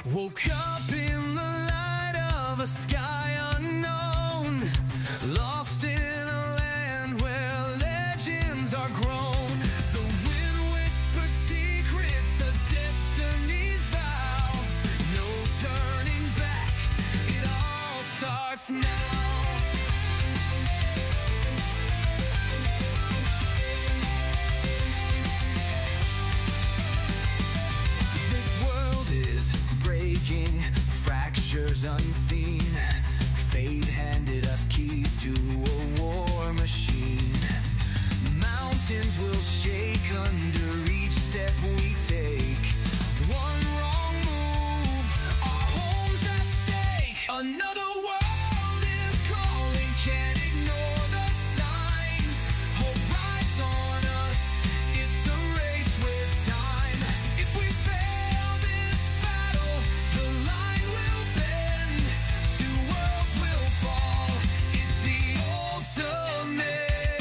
Woke up in the light of a sky unknown, lost in a land where legends are grown. The wind whispers secrets of destiny's vow. No turning back, it all starts now. Fractures unseen. Fate handed us keys to a war machine. Mountains will shake under each step we take. One wrong move, our home's at stake. Another world is calling, can't ignore the signs. Hope rides on us, it's a race with time. If we fail this battle, the line will bend. Two worlds will fall, it's the ultimate end.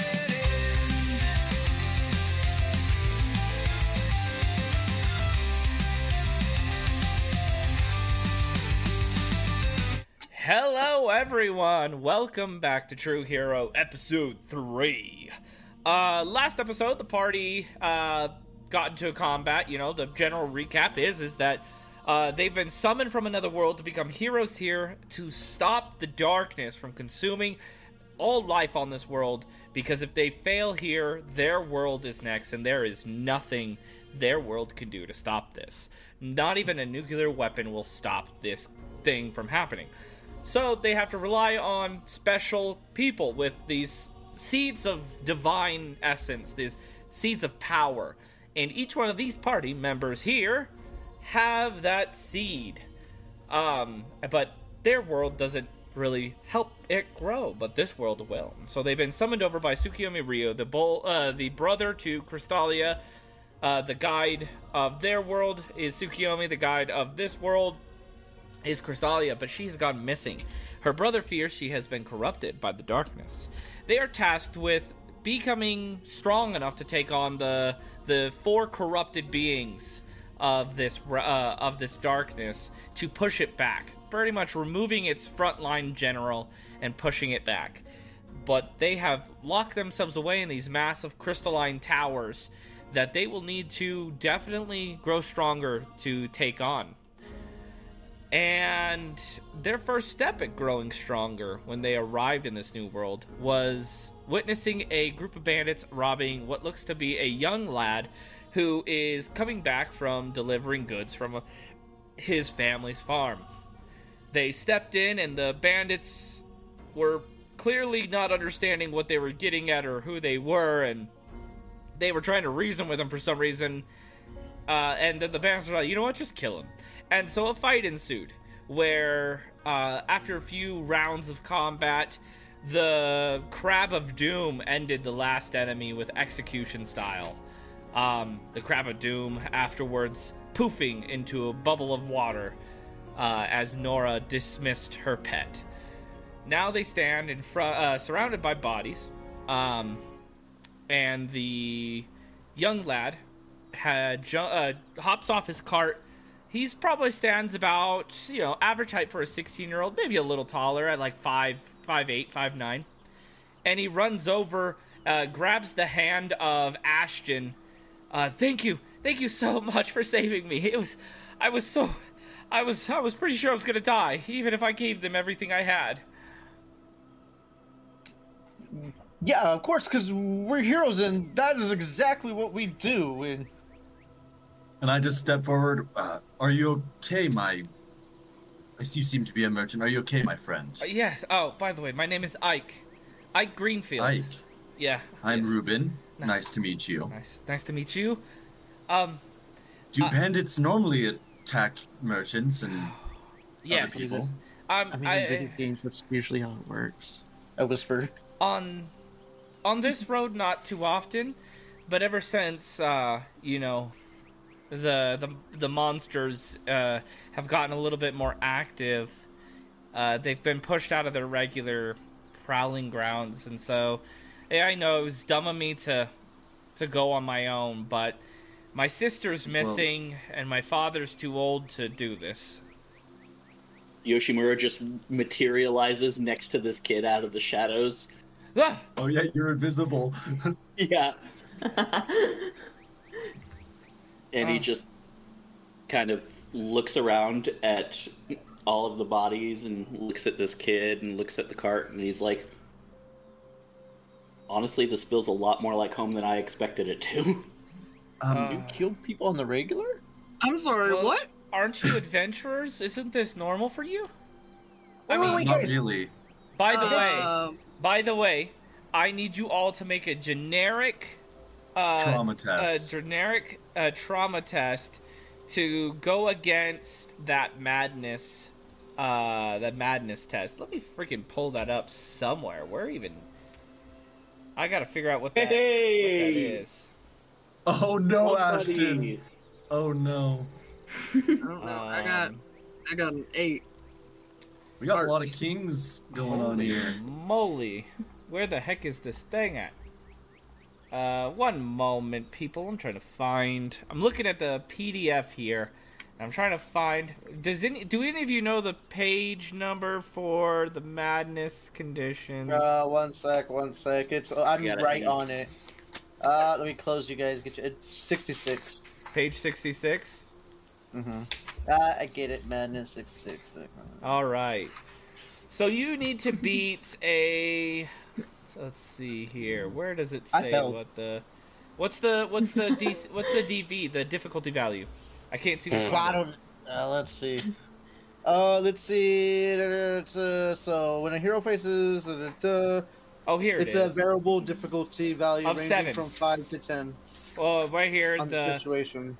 Hello everyone, welcome back to True Hero Episode 3. Last episode, the party got into a combat. You know, the general recap is that they've been summoned from another world to become heroes here to stop the darkness from consuming all life on this world, because if they fail here, their world is next, and there is nothing their world can do to stop this. Not even a nuclear weapon will stop this thing from happening. So they have to rely on special people with these seeds of divine essence, these seeds of power. And each one of these party members here have that seed. But their world doesn't really help it grow, but this world will. So they've been summoned over by Tsukiyomi Ryo, the brother to Crystalia. The guide of their world is Tsukiyomi, the guide of this world is Crystalia, but she's gone missing. Her brother fears she has been corrupted by the darkness. They are tasked with becoming strong enough to take on the four corrupted beings of this darkness, to push it back, pretty much removing its frontline general and pushing it back. But they have locked themselves away in these massive crystalline towers that they will need to definitely grow stronger to take on. And their first step at growing stronger when they arrived in this new world was witnessing a group of bandits robbing what looks to be a young lad who is coming back from delivering goods from his family's farm. They stepped in, and the bandits were clearly not understanding what they were getting at or who they were, and they were trying to reason with him for some reason. And then the bandits were like, you know what, just kill him. And so a fight ensued, where after a few rounds of combat, the Crab of Doom ended the last enemy with execution style. The Crab of Doom afterwards poofing into a bubble of water as Nora dismissed her pet. Now they stand in front, surrounded by bodies, and the young lad hops off his cart. He's probably stands about, average height for a 16-year-old, maybe a little taller, at like 5'8", 5'9". And he runs over, grabs the hand of Ashton. Thank you so much for saving me. I was pretty sure I was gonna die, even if I gave them everything I had. Yeah, of course, because we're heroes, and that is exactly what we do. And I just step forward. Are you okay, I see you seem to be a merchant. Are you okay, my friend? Yes. Oh, by the way, my name is Ike. Ike Greenfield. Ike. Yeah. I'm yes. Ruben. Nice to meet you. Nice to meet you. Do bandits normally attack merchants and yes. other people? In video games, that's usually how it works. I whisper. On this road, not too often, but ever since, the monsters have gotten a little bit more active, they've been pushed out of their regular prowling grounds, and so I know it was dumb of me to go on my own, but my sister's missing, and my father's too old to do this. Yoshimura just materializes next to this kid out of the shadows. Ah! Oh yeah, you're invisible. Yeah. And he Oh. just kind of looks around at all of the bodies and looks at this kid and looks at the cart, and he's like, honestly, this feels a lot more like home than I expected it to. You killed people on the regular? I'm sorry, Well, what? Aren't you adventurers? Isn't this normal for you? I Wait, mean, wait, Not guys. really. by the way, I need you all to make a generic Trauma test. trauma test to go against that madness test. Let me freaking pull that up somewhere. Where even? I gotta figure out what that is. Oh no, Oh, Ashton. buddy. Oh no. I don't know. I got an 8. We got a lot Hearts. of kings going on Holy here. moly. Where the heck is this thing at? One moment, people. I'm trying to find. I'm looking at the PDF here. I'm trying to find. Do any of you know the page number for the madness condition? One sec. I'm Got it, right yeah. on it. Let me close you guys. Get you. It's 66. Page 66. I get it, madness 66. All right. So you need to beat a. Let's see here. Where does it I say failed. what the? What's the DV? The difficulty value? I can't see. I don't. Let's see. Let's see. So when a hero faces, Oh, here it it's is. a variable difficulty value Of ranging 7. from 5 to 10 Well, right here, on the situation.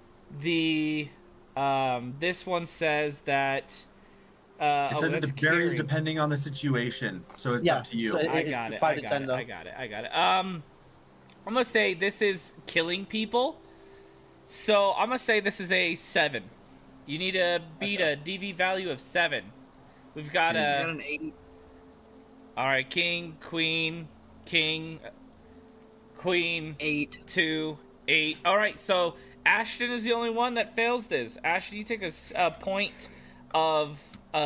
this one says that. It says it that's varies carrying. depending on the situation, so it's Yeah, up to you. so I got it. 5 to 10 though. I got it. I'm gonna say this is killing people. So I'm gonna say this is a 7. You need to beat a DV value of 7. We've got I a. got an 8. All right, king, queen, 8. 2, 8. All right, so Ashton is the only one that fails this. Ashton, you take a point of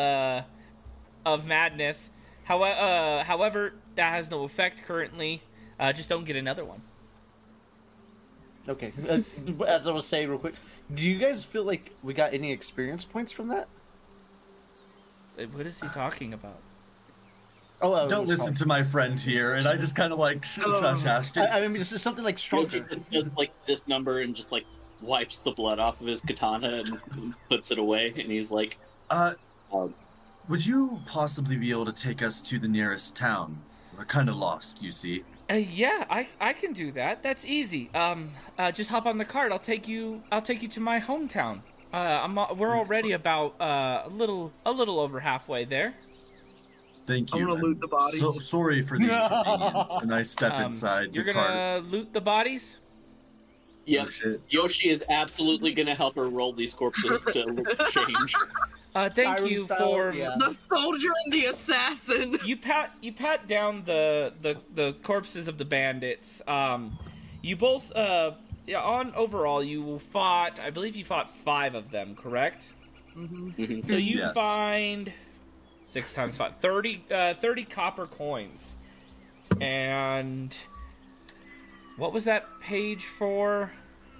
madness. However, that has no effect currently. Just don't get another one. Okay. As I was saying real quick, do you guys feel like we got any experience points from that? What is he talking about? Oh, Don't listen to my friend here, and I just kind of like shush Ashton. I mean, this is something like stronger. Yoshi just like this number and just like wipes the blood off of his katana and puts it away, and he's like, Would you possibly be able to take us to the nearest town? We're kind of lost, you see. Yeah, I can do that. That's easy. Just hop on the cart. I'll take you to my hometown. We're already about a little over halfway there. Thank you. I'm gonna loot the bodies. So sorry for the inconvenience. And I step inside You're the cart. gonna loot the bodies. "Yep, Oh, shit. Yoshi is absolutely gonna help her roll these corpses to look change." Thank Skyrim you style, for yeah. The soldier and the assassin. you pat down the corpses of the bandits. You both on overall you fought. I believe you fought 5 of them, correct? Mhm. So you Yes. find 6 times 5, 30 copper coins. And what was that page for?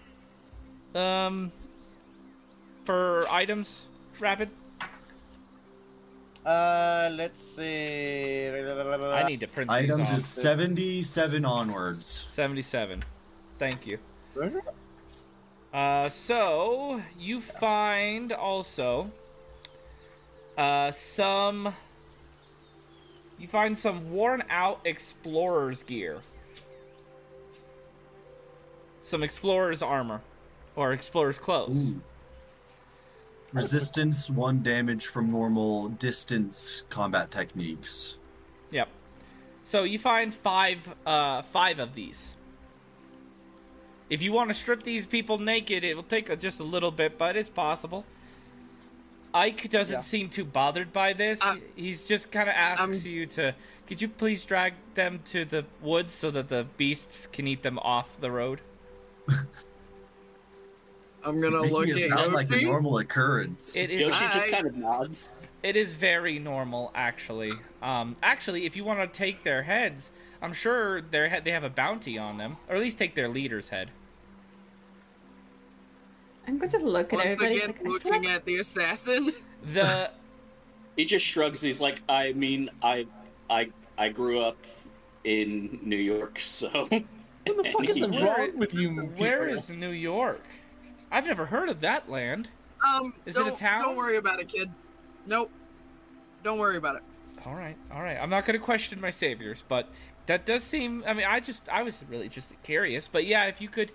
For items, Rapid. Let's see. I need to print these Items off. is 77 onwards. 77. Thank you. So you find also some worn out explorer's gear. Some explorer's armor. Or explorer's clothes. Ooh. Resistance 1 damage from normal distance combat techniques. Yep. So you find 5 of these. If you want to strip these people naked, it will take just a little bit, but it's possible. Ike doesn't seem too bothered by this. He's just kind of asks you to, could you please drag them to the woods so that the beasts can eat them off the road? I'm It's gonna making look it at sound like a Yoshi. normal occurrence. It is. Yoshi just Hi. kind of nods. It is very normal, actually. Actually, if you want to take their heads, I'm sure they have a bounty on them, or at least take their leader's head. I'm going to look at Once everybody. again, Like, I feel looking like- at the assassin. The He just shrugs. He's like, I mean, I grew up in New York, so. What the fuck is wrong with you? where people? is New York? I've never heard of that land. Is it a town? Don't worry about it, kid. Nope. Don't worry about it. All right. I'm not going to question my saviors, but that does seem. I mean, I was really just curious. But yeah, if you could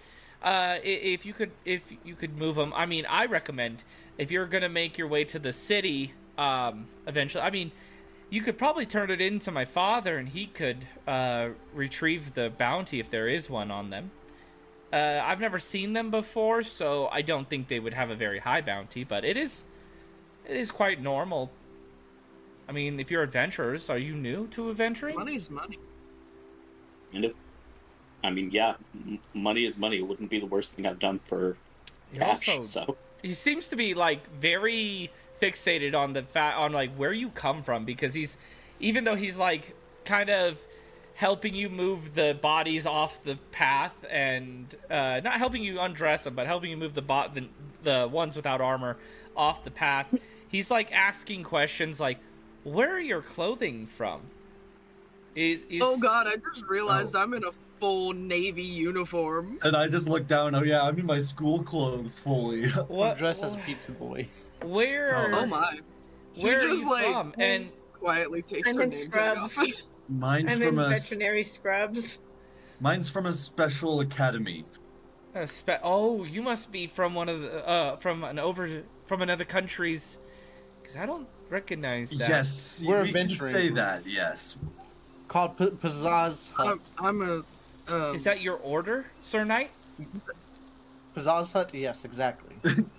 move them. I mean, I recommend if you're going to make your way to the city, eventually. I mean, you could probably turn it into my father, and he could retrieve the bounty if there is one on them. I've never seen them before, so I don't think they would have a very high bounty, but it is quite normal. I mean, if you're adventurers, are you new to adventuring? Money's money. Kind of. I mean, yeah, money is money. It wouldn't be the worst thing I've done for You're cash. also- So He seems to be like very fixated on the fact on like where you come from, because even though he's like kind of helping you move the bodies off the path and not helping you undress them, but helping you move the ones without armor off the path. He's like asking questions like, "Where are your clothing from?" Oh god, I just realized I'm in a full Navy uniform. And I just look down. Oh yeah, I'm in my school clothes fully. I'm dressed as a pizza boy. Where? Oh my. She Where are just you like from? And quietly takes I'm her in name tag scrubs. off. Mine's I'm in from a veterinary scrubs. mine's from a special academy. you must be from one of the from another country's, because I don't recognize that. Yes, We're we can adventuring. say that. Yes. Called Pizzazz Hut. I'm a Is that your order, Sir Knight? Pizzazz Hut? Yes, exactly.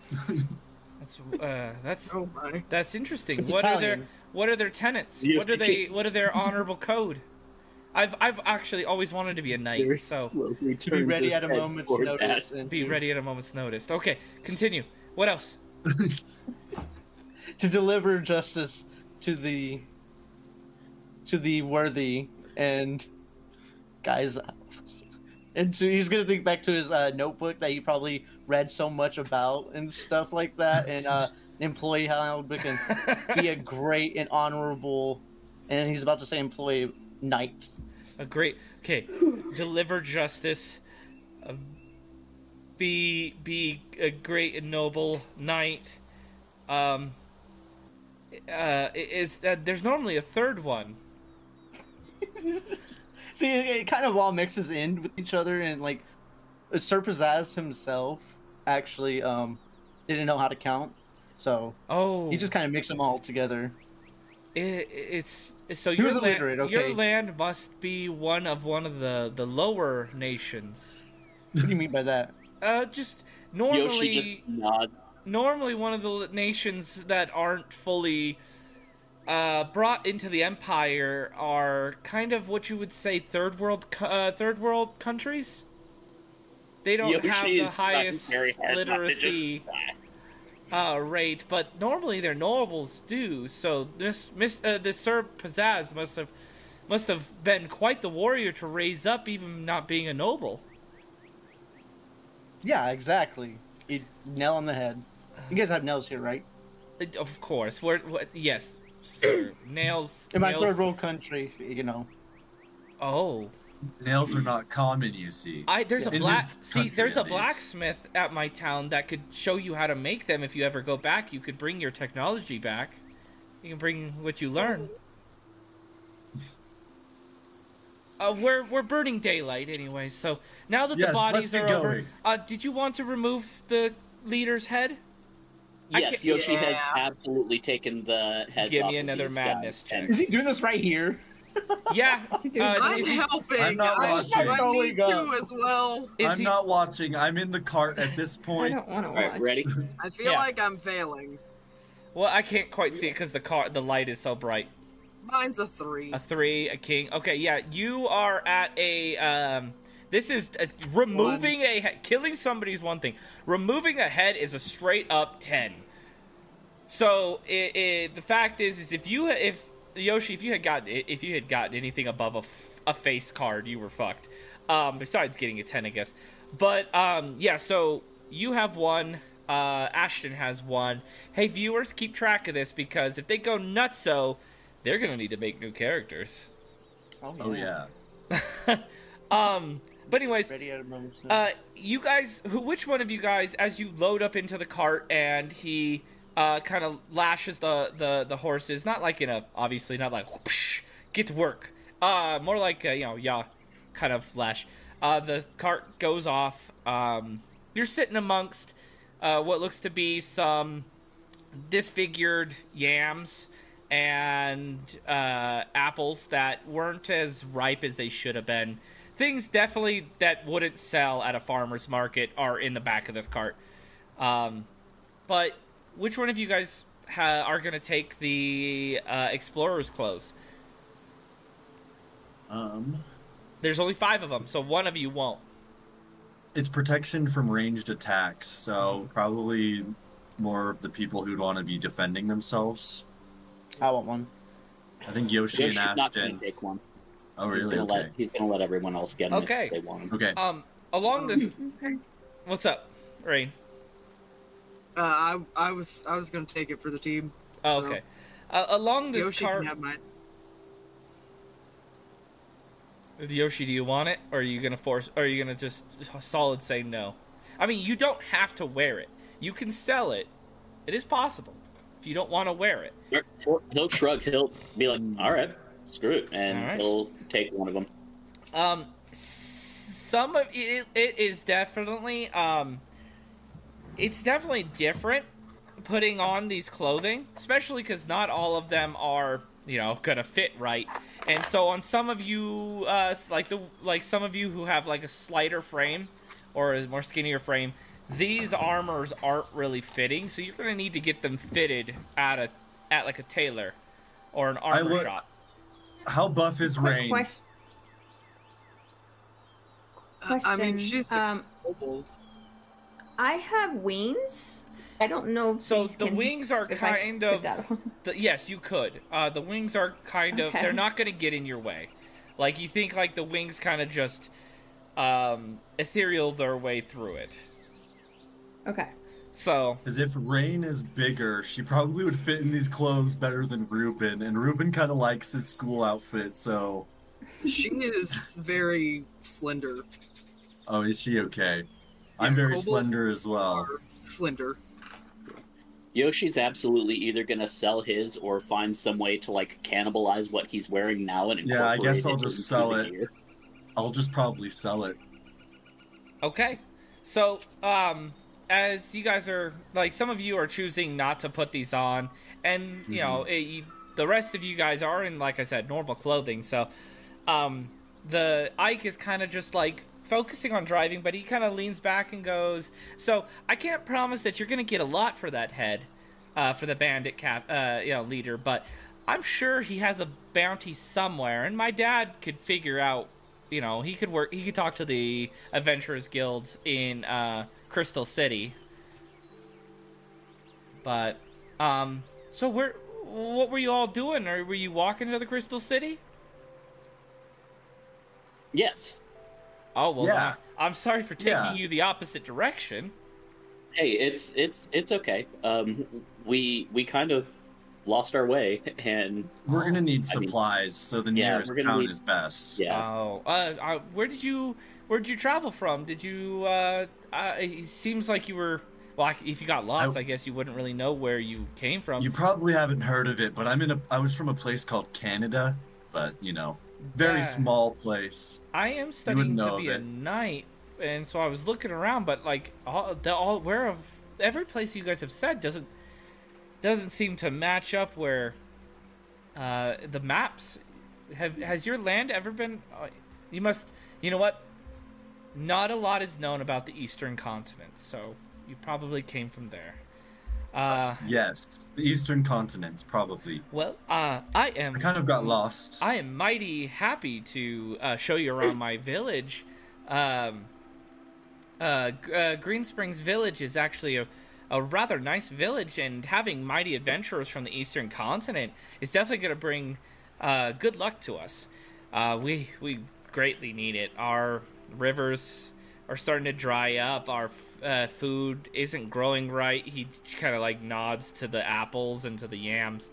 That's oh my. that's interesting. It's What Italian. are their tenets? Yes, What are their honorable code? I've actually always wanted to be a knight, so To be ready at a moment's notice. And be to, ready at a moment's notice. Okay, continue. What else? to deliver justice to the worthy and guys. And so he's gonna think back to his notebook that he probably read so much about and stuff like that, and employee handbook, and be a great and honorable. And he's about to say employee knight. Okay, deliver justice. Be a great and noble knight. There's normally a third one. See, it kind of all mixes in with each other, and like Sir Pizzazz himself actually didn't know how to count, so Oh, he just kind of mixed them all together. it's so He your was illiterate, okay. Your land must be one of the lower nations. What do you mean by that? Just Yoshi just nods. normally one of the nations that aren't fully brought into the empire are kind of what you would say third world countries. They don't Yoshi have is the highest very hard not to literacy rate, but normally their nobles do. So this Sir Pizzazz must have been quite the warrior to raise up, even not being a noble. Yeah, exactly. You nail on the head. You guys have nails here, right? Of course, yes, sir. Nails. In my nails. third world country, you know. Oh, Nails are not common, you see. there's a In black. this See, country, there's a at least. blacksmith at my town that could show you how to make them. If you ever go back, you could bring your technology back. You can bring what you learn. We're burning daylight anyway. So now that the Yes, bodies let's are get over, going. did you want to remove the leader's head? I Yes, can't- Yoshi has Yeah. absolutely taken the heads Give off me of another these madness guys. check. Is he doing this right here? Yeah. he doing? I'm Is he, helping. I'm not watching. I Totally need go. to as well. is I'm he- not watching. I'm in the cart at this I point. don't want to All right, watch. ready? I feel Yeah. like I'm failing. Well, I can't quite see it because the light is so bright. Mine's a 3. A 3, a king. Okay, yeah, you are at a This is removing a head. Killing somebody is one thing. Removing a head is a straight up 10. So the fact is if Yoshi, if you had gotten anything above a face card, you were fucked. Besides getting a 10, I guess. But yeah, so you have one. Ashton has one. Hey, viewers, keep track of this because if they go nutso, they're gonna need to make new characters. Oh yeah. But anyways, you guys, which one of you guys, as you load up into the cart and he kind of lashes the horses, not like obviously not like whoosh, get to work, more like kind of lash. The cart goes off. You're sitting amongst what looks to be some disfigured yams and apples that weren't as ripe as they should have been. Things definitely that wouldn't sell at a farmer's market are in the back of this cart. But which one of you guys are going to take the explorer's clothes? There's only 5 of them, so one of you won't. It's protection from ranged attacks, so probably more of the people who'd want to be defending themselves. I want one. I think Yoshi and Ashton. Not going to take one. Oh, really? He's going to let everyone else get him if they want him. Okay. Along this... What's up, Rain? I was going to take it for the team. Oh, okay. Along this Yoshi cart... can have mine. Yoshi, do you want it? Or are you going to just solid say no? I mean, you don't have to wear it. You can sell it. It is possible. If you don't want to wear it. He'll shrug. He'll be like, all right, screw it. And he'll take one of them. Some of it is definitely... it's definitely different putting on these clothing. Especially because not all of them are... gonna fit right, and so on some of you, like some of you who have like a slighter frame or a more skinnier frame, these armors aren't really fitting. So you're gonna need to get them fitted at like a tailor or an armor shop. How buff is Rain? Question. I mean, she's old. I have wings. I don't know if so the wings are kind of yes, you could. The wings are kind of they're not going to get in your way. Like you think like the wings kind of just ethereal their way through it. Okay. So as if Rain is bigger, she probably would fit in these clothes better than Ruben, and Ruben kind of likes his school outfit, so she is very slender. Oh, is she okay? I'm very slender as well. Slender. Yoshi's absolutely either going to sell his or find some way to, like, cannibalize what he's wearing now and incorporate I guess I'll it just sell it. Gear. I'll just probably sell it. Okay. So, as you guys are, like, some of you are choosing not to put these on, and, the rest of you guys are in, like I said, normal clothing, so, the Ike is kind of just, like, focusing on driving, but he kind of leans back and goes, so I can't promise that you're going to get a lot for that head, for the bandit leader, but I'm sure he has a bounty somewhere, and my dad could figure out, he could talk to the Adventurers Guild in Crystal City. But, so what were you all doing? Or were you walking to the Crystal City? Yes. Oh, well, yeah. I'm sorry for taking you the opposite direction. Hey, it's okay. We kind of lost our way, and we're gonna need supplies, so the nearest town is best. Yeah. Oh, where did you travel from? Did you? It seems like you were. Well, if you got lost, I guess you wouldn't really know where you came from. You probably haven't heard of it, but I was from a place called Canada, but very small place. I am studying to be a knight, and so I was looking around, but like every place you guys have said doesn't seem to match up where the maps has your land ever been. You know what? Not a lot is known about the Eastern continent, so you probably came from there. Yes, the Eastern continents, probably. Well, I kind of got lost. I am mighty happy to show you around my village. Green Springs Village is actually a rather nice village, and having mighty adventurers from the eastern continent is definitely going to bring good luck to us. We greatly need it. Our rivers are starting to dry up. Our food isn't growing right. He kind of like nods to the apples and to the yams.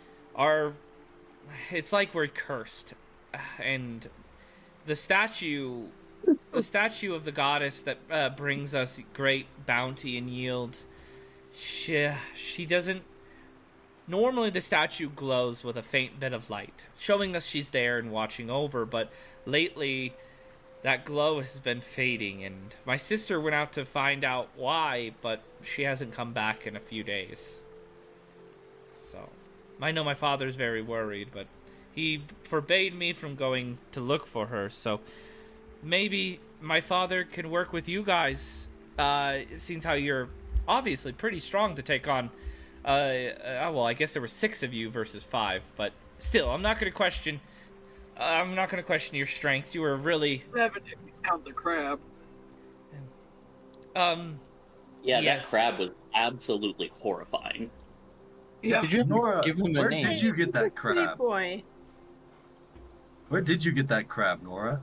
It's like we're cursed, and the statue of the goddess that brings us great bounty and yield, she doesn't. Normally the statue glows with a faint bit of light, showing us she's there and watching over, but lately that glow has been fading, and my sister went out to find out why, but she hasn't come back in a few days. So, I know my father's very worried, but he forbade me from going to look for her, so maybe my father can work with you guys, seeing how you're obviously pretty strong to take on, well, I guess there were 6 of you versus 5, but still, I'm not going to question your strengths. You were really... We haven't even count the crab. Yeah, yes. That crab was absolutely horrifying. Yeah. Did you Nora, give him a where name? did you get that Sweet crab? boy. Where did you get that crab, Nora?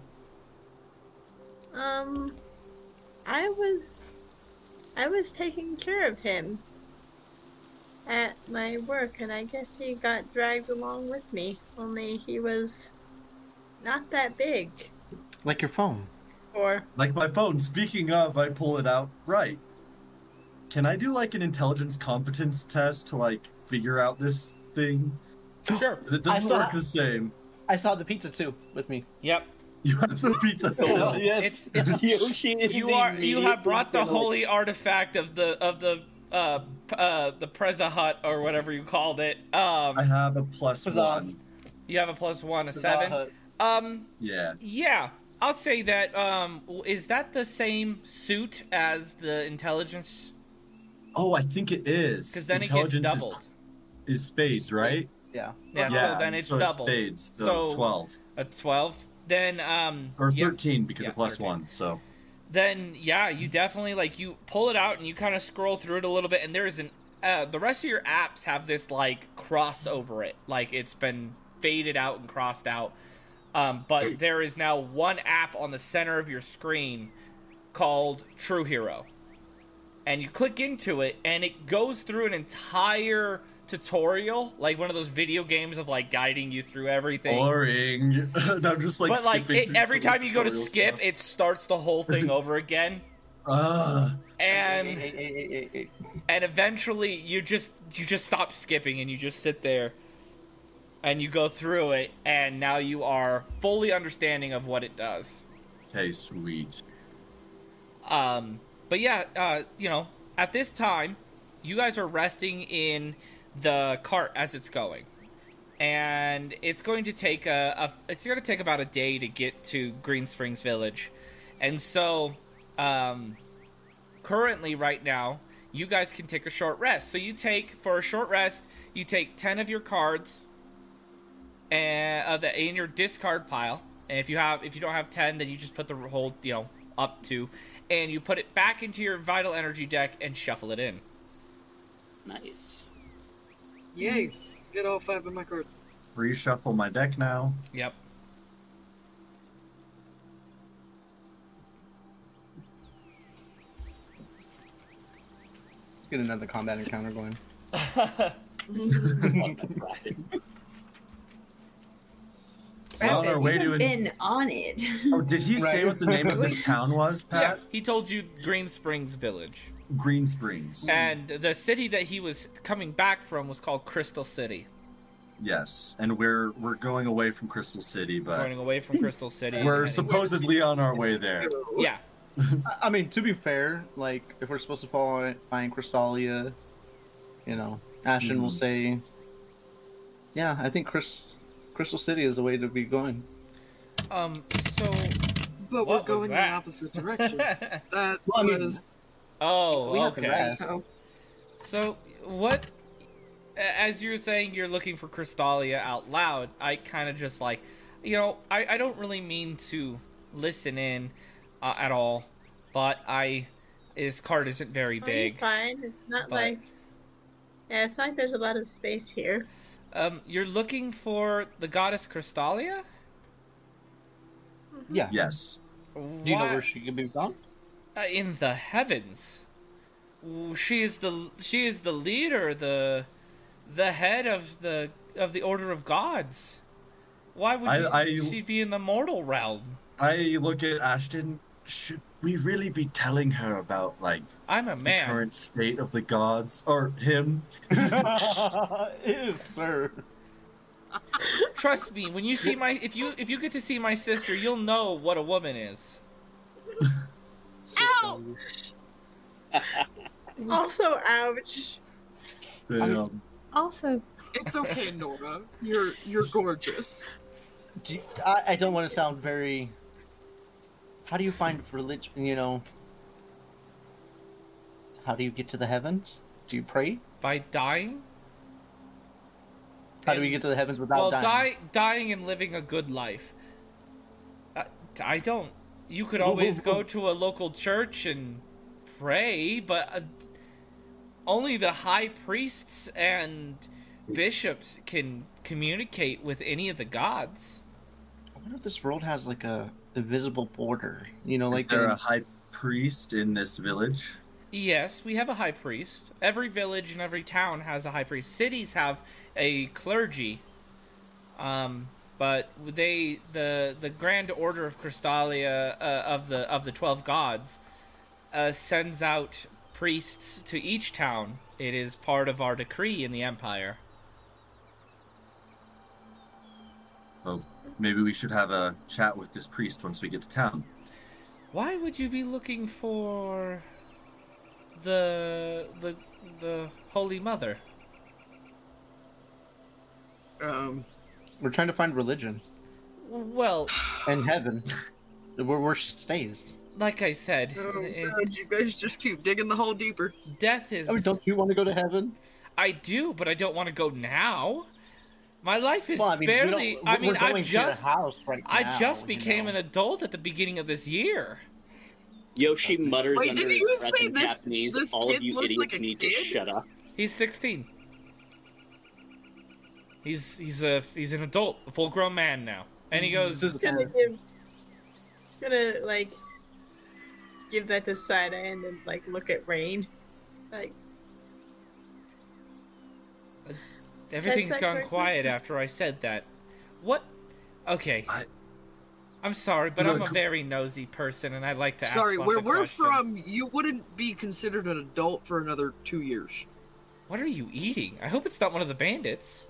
I was taking care of him at my work, and I guess he got dragged along with me. Only he was not that big. Like your phone. Or Like my phone. Speaking of, I pull it out. Right. Can I do like an intelligence competence test to like figure out this thing? Sure. 'Cause it doesn't I saw- work the same. I saw the pizza too with me. Yep. You have the pizza still. It's Yoshi is you have brought the immediately holy artifact of the Preza Hut or whatever you called it. I have a plus Huzzah. 1. You have a +1, a Huzzah 7. Hut. Yeah. Yeah, I'll say that. Is that the same suit as the intelligence? Oh, I think it is. Because then it gets Intelligence doubled. Is spades, right? Yeah. Yeah, Yeah, so then it's so doubled. spades, so So- 12. A 12. Then Or yeah. 13 because Yeah, of plus 13. 1, so. Then yeah, you definitely like you pull it out and you kind of scroll through it a little bit, and there's an the rest of your apps have this like cross over it, like it's been faded out and crossed out. But there is now one app on the center of your screen called True Hero, and you click into it, and it goes through an entire tutorial, like one of those video games of like guiding you through everything. Boring. No, I'm just like But like skipping through every some time you go to tutorial skip, stuff. it starts the whole thing over again. And Hey. and eventually you just stop skipping and you just sit there and you go through it, and now you are fully understanding of what it does. Okay, sweet. But yeah, at this time you guys are resting in the cart as it's going, and it's going to take about a day to get to Green Springs Village. And so currently right now you guys can take a short rest. So for a short rest you take 10 of your cards and in your discard pile, and if you don't have 10, then you just put the whole up to, and you put it back into your vital energy deck and shuffle it in. Nice. Yes. Get all 5 of my cards. Reshuffle my deck now. Yep. Let's get another combat encounter going. So on our way to been on it. Oh, did he say Right. what the name of this town was, Yeah, Pat? he told you Green Springs Village. Green Springs. And the city that he was coming back from was called Crystal City. Yes, and we're going away from Crystal City, but Going away from Crystal City. we're and- supposedly on our way there. Yeah. I mean, to be fair, like, if we're supposed to find Crystalia, Ashton will say, yeah, I think Crystal City is the way to be going. So But What we're was going the that? opposite direction. That Well, I mean, was... Oh, We have to okay. rest. So what? As you're saying, you're looking for Crystalia out loud. I kind of just like, I don't really mean to listen in, at all, but his card isn't very Oh, big. you're fine. It's not but- like. Yeah, it's not like there's a lot of space here. You're looking for the goddess Crystalia? Yeah. Yes. Do you know where she can be found? In the heavens. She is the leader, the head of the order of gods. Why would she be in the mortal realm? I look at Ashton. Should we really be telling her about, like, I'm a the man. current state of the gods? Or him? Yes, sir. Trust me, when you see if you get to see my sister, you'll know what a woman is. Ouch! Also, ouch. Also, It's okay, Nora. You're gorgeous. I don't want to sound very. How do you find religion? You know. How do you get to the heavens? Do you pray? By dying? How do we get to the heavens without dying? Dying and living a good life. I don't. You could always go to a local church and pray, but only the high priests and bishops can communicate with any of the gods. I wonder if this world has like a invisible border. You know, like Is there a high priest in this village? Yes, we have a high priest. Every village and every town has a high priest. Cities have a clergy. But the Grand Order of Crystalia of the 12 gods sends out priests to each town. It is part of our decree in the Empire. Well, maybe we should have a chat with this priest once we get to town. Why would you be looking for the Holy Mother? We're trying to find religion Well, and heaven, where she stays. like I said, Oh, God, you guys just keep digging the hole deeper. death is... I mean, don't you want to go to heaven? I do, but I don't want to go now. My life is Well, I mean, barely... we're going I to just... the house right now. I just you became know. an adult at the beginning of this year. Yoshi mutters Wait, under didn't his you breath say in this- Japanese, this all of kid you looked idiots like a need to kid? shut up. He's 16. He's an adult, a full-grown man now. And he goes, Gonna like give that to Side Eye and then like look at Rain. Like everything's Catch that gone quick? quiet after I said that. What? Okay. I'm sorry, but I'm a Look- very nosy person, and I like to ask Sorry, lots where of we're questions. from, you wouldn't be considered an adult for another 2 years. What are you eating? I hope it's not one of the bandits.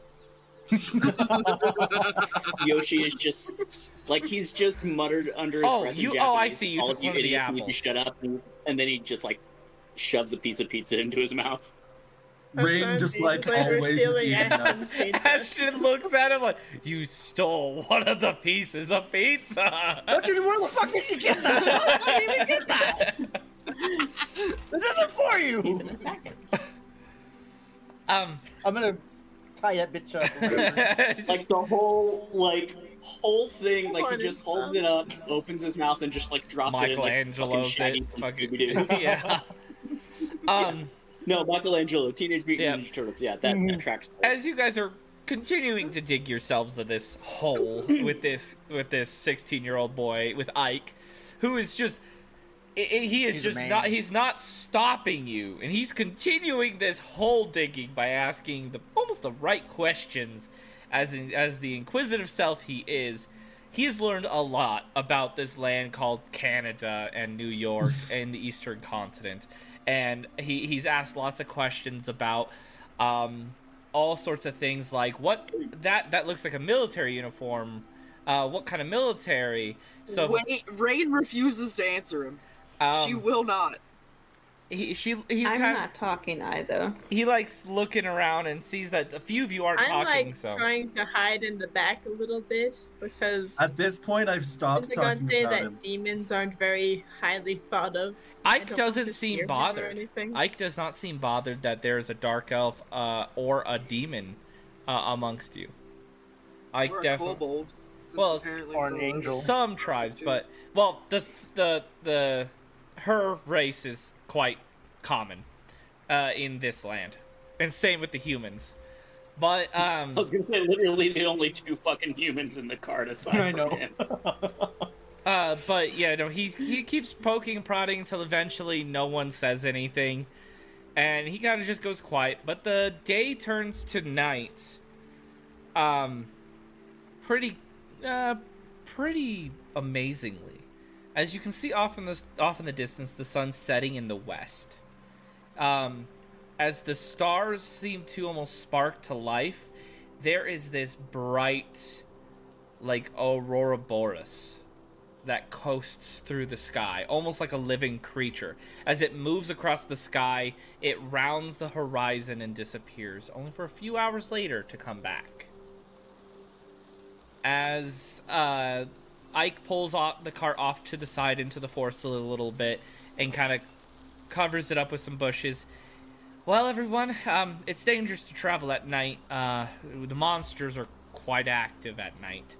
Yoshi is just like he's just muttered under his Oh, breath in you- Japanese. oh, I see, you all took of you one of the idiots need to apples. shut up, and then he just like shoves a piece of pizza into his mouth. Rain just like we're always is stealing eating up. Ashton's pizza. Ashton looks at him like, you stole one of the pieces of pizza. Where the fuck did you get that? How did you even get that? This isn't for he's you. an assassin. I'm gonna tie that bitch up. Like the whole thing, like he What just is holds that? it up, opens his mouth, and just like drops it in like fucking Michelangelo's Shaggy it. from Fucking, Scooby-Doo. yeah. No, Michelangelo, Teenage Mutant Yeah. Ninja Turtles. Yeah, that tracks. As you guys are continuing to dig yourselves to this hole with this 16-year-old boy with Ike, who is just he is He's a just man. not he's not stopping you, and he's continuing this hole digging by asking almost the right questions. As the inquisitive self he is, he has learned a lot about this land called Canada and New York and the Eastern Continent. And he's asked lots of questions about all sorts of things like what that looks like a military uniform. What kind of military? So Rain refuses to answer him. She um, will not. he I'm kind not talking either. he likes looking around and sees that a few of you aren't I'm talking. like So trying to hide in the back a little bit because At this point, I've stopped didn't the god talking say about that him. demons aren't very highly thought of? I Ike don't doesn't want to seem scare him or bothered. anything. Ike does not seem bothered that there's a dark elf or a demon amongst you. Ike Or a definitely. kobold. Well, Apparently or an so. angel. Some tribes, but Well, her race is quite common in this land, and same with the humans. But I was gonna say literally the only 2 fucking humans in the cart aside from him. But yeah, no, he keeps poking and prodding until eventually no one says anything, and he kind of just goes quiet. But the day turns to night, pretty amazingly. As you can see off in the distance, the sun's setting in the west. As the stars seem to almost spark to life, there is this bright, like, aurora boreas that coasts through the sky, almost like a living creature. As it moves across the sky, it rounds the horizon and disappears, only for a few hours later to come back. As Ike pulls the cart off to the side into the forest a little bit and kind of covers it up with some bushes. Well, everyone, it's dangerous to travel at night. The monsters are quite active at night.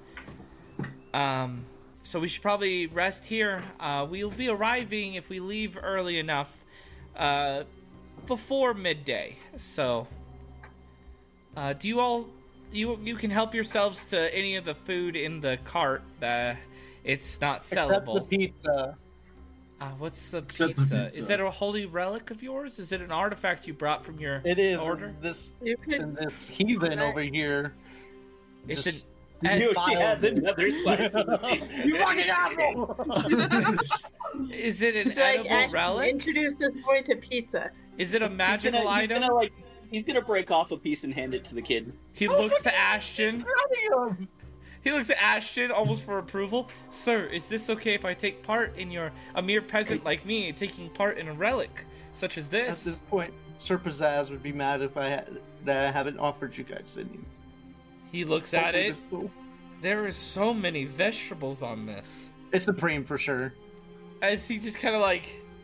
So we should probably rest here. We'll be arriving, if we leave early enough, before midday. So, do you all... You can help yourselves to any of the food in the cart. It's not sellable. Except the pizza. What's the Except pizza? the pizza. Is that a holy relic of yours? Is it an artifact you brought from your It is. order? This You could heathen over here. It's just Yoshi has another slice of the pizza. You fucking asshole! Is it an like edible Ashton, relic? introduce this boy to pizza. Is it a magical item? He's gonna break off a piece and hand it to the kid. He looks to Ashton. He looks at Ashton almost for approval. Sir, is this okay if I take part in a mere peasant like me taking part in a relic such as At this? this point, Sir Pizzazz would be mad if I haven't offered you guys any. He looks at it. Hopefully they're still- There is so many vegetables on this. It's supreme for sure. As he just kind of like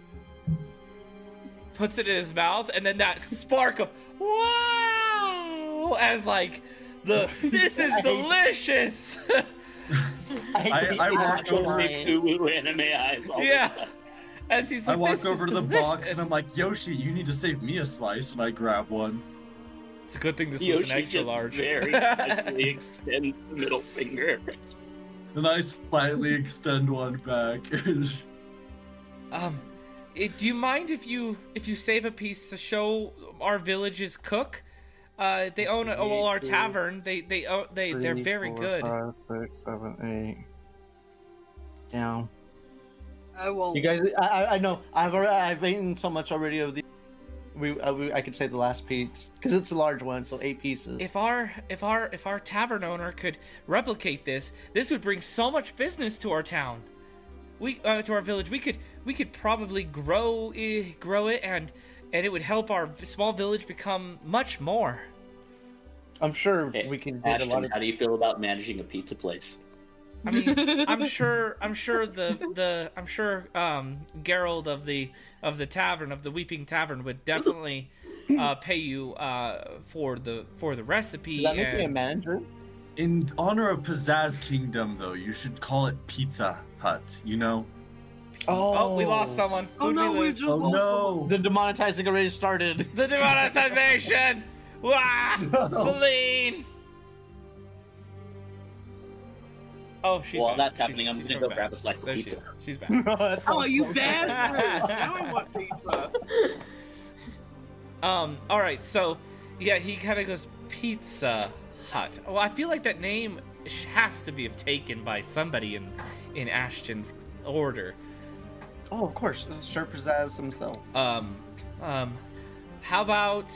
puts it in his mouth, and then that spark of wow, as like this is delicious. I walk over. Ooh, anime eyes. All Yeah. of a sudden. As he's I like, walk "This is over to the box and I'm delicious." like, Yoshi, you need to save me a slice, and I grab one. It's a good thing this was Yoshi an extra just large. very casually extends the middle finger. And I slightly extend one back. Do you mind if you save a piece to show our village's cook? They own our tavern. They're very good. 5, 6, 7, 8. Down. I won't. You guys, I know. I've eaten so much already of the. I could say the last piece because it's a large one, so 8 pieces. If our tavern owner could replicate this would bring so much business to our town. To our village. We could probably grow it and it would help our small village become much more. I'm sure Hey, we can get Ashton, a lot of. how do you feel about managing a pizza place? I mean, I'm sure Gerald of the tavern, of the Weeping Tavern, would definitely pay you for the recipe. Does that make me a and- manager? In honor of Pizzazz Kingdom, though, you should call it Pizza Hut, you know? Oh, we lost someone. Oh Who'd no, we we lose? just Oh lost no! The demonetizing already started. The demonetization! Wah! Celine! Oh, she's While back. that's She's- happening, I'm she's gonna coming go grab back. a slice of There pizza. She is. She's back. That Oh, sounds you like- bastard! Now I want pizza. All right, so yeah, he kind of goes Pizza Hut. Well, I feel like that name has to be taken by somebody in Ashton's order. Oh, of course, Sir Pizzazz himself. How about,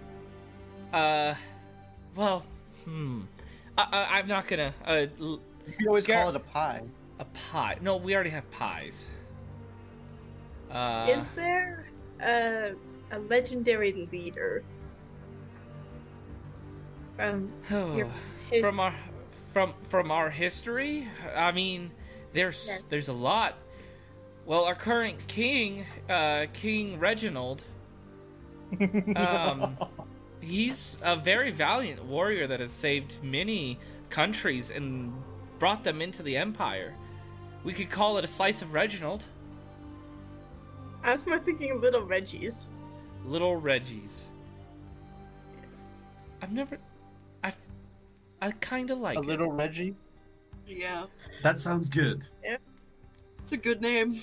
well, I'm not gonna, You can always Gar- call it a pie. a pie. No, we already have pies. Is there a legendary leader from your his from our history? I mean, Yes. there's a lot. Well, our current king, King Reginald, he's a very valiant warrior that has saved many countries and brought them into the empire. We could call it a slice of Reginald. I was more thinking Little Reggie's. Little Reggie's. Yes. I've never... I kind of like A it. little Reggie? Yeah, That sounds good. it's a good name.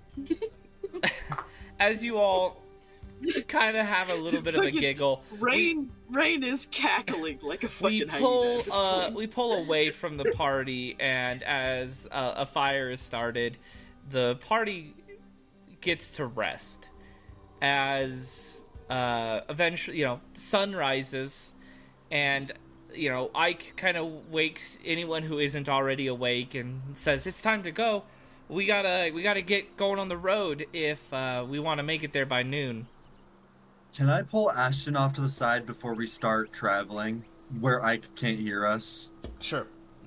As you all kind of have a little bit of a Fucking giggle, Rain is cackling like a we fucking pull hyena. At this point. we pull away from the party, and as a fire is started, the party gets to rest. As eventually, sun rises, and Ike kind of wakes anyone who isn't already awake and says, "It's time to go. We gotta get going on the road if we want to make it there by noon." Can I pull Ashton off to the side before we start traveling, where Ike can't hear us? Sure.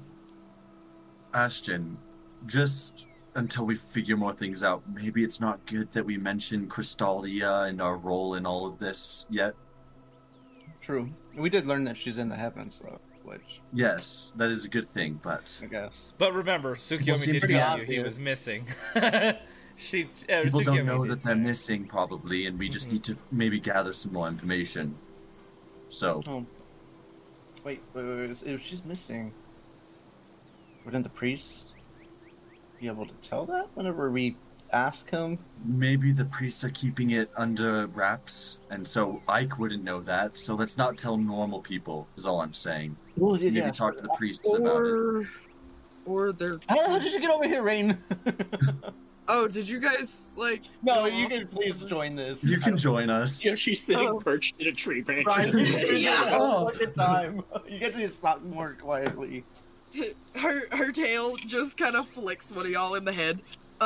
Ashton, just until we figure more things out, maybe it's not good that we mention Crystallia and our role in all of this yet. True. We did learn that she's in the heavens, though, which Yes, that is a good thing, but I guess. But remember, Tsukiyomi seem did pretty tell you he obvious. was missing. people Tsukiyomi don't know did that they're say. missing probably, and we just need to maybe gather some more information. So, Oh. Wait. If she's missing, wouldn't the priest be able to tell that whenever we ask him? maybe the priests are keeping it under wraps, and so Ike wouldn't know that. So let's not tell normal people, is all I'm saying. Well, Maybe talk to the priests about it. Or they're. How did you get over here, Rain? Oh, did you guys No, go you off? can please join this. You can join us. Yoshi's sitting Oh. perched in a tree branch. Right. Yeah. Oh, look at time. You guys need to stop more quietly. Her tail just kind of flicks one of y'all in the head.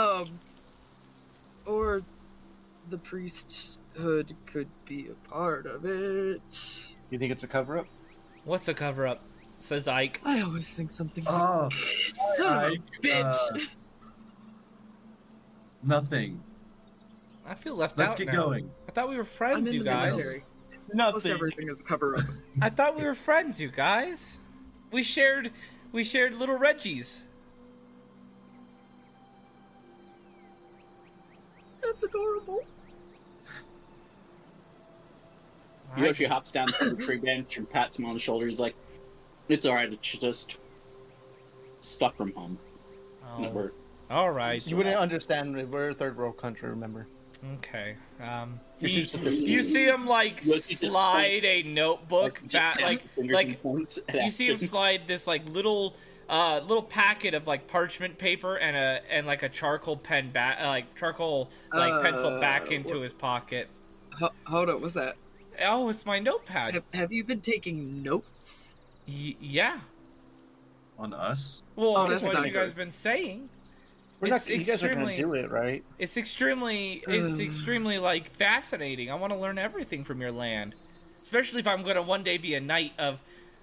Or the priesthood could be a part of it. You think it's a cover-up? What's a cover-up? Says Ike. I always think something's Oh, son of a Ike, bitch. nothing. I feel left Let's out get now. going. I thought we were I'm friends, in you the guys. military. Almost Nothing. everything is a cover-up. I thought we were friends, you guys. We shared little Reggies. That's adorable. Yoshi hops down from the tree bench and pats him on the shoulder. He's like, "It's alright, it's just stuff from home." Oh, We're- all right. You wouldn't understand. We're a third world country, remember? Okay. You're too sophisticated. You see him like Yoshi just slide a notebook back, like points at you see him Ashton. slide this like little packet of like parchment paper and like a charcoal pen back, like charcoal pencil back into his pocket. Hold up, what's that? Oh, it's my notepad. Have you been taking notes? Yeah. On us? Well, Oh, that's that's what not you guys good. been saying. We're It's not. You guys are gonna extremely- do it, right? It's extremely like fascinating. I want to learn everything from your land, especially if I'm going to one day be a knight of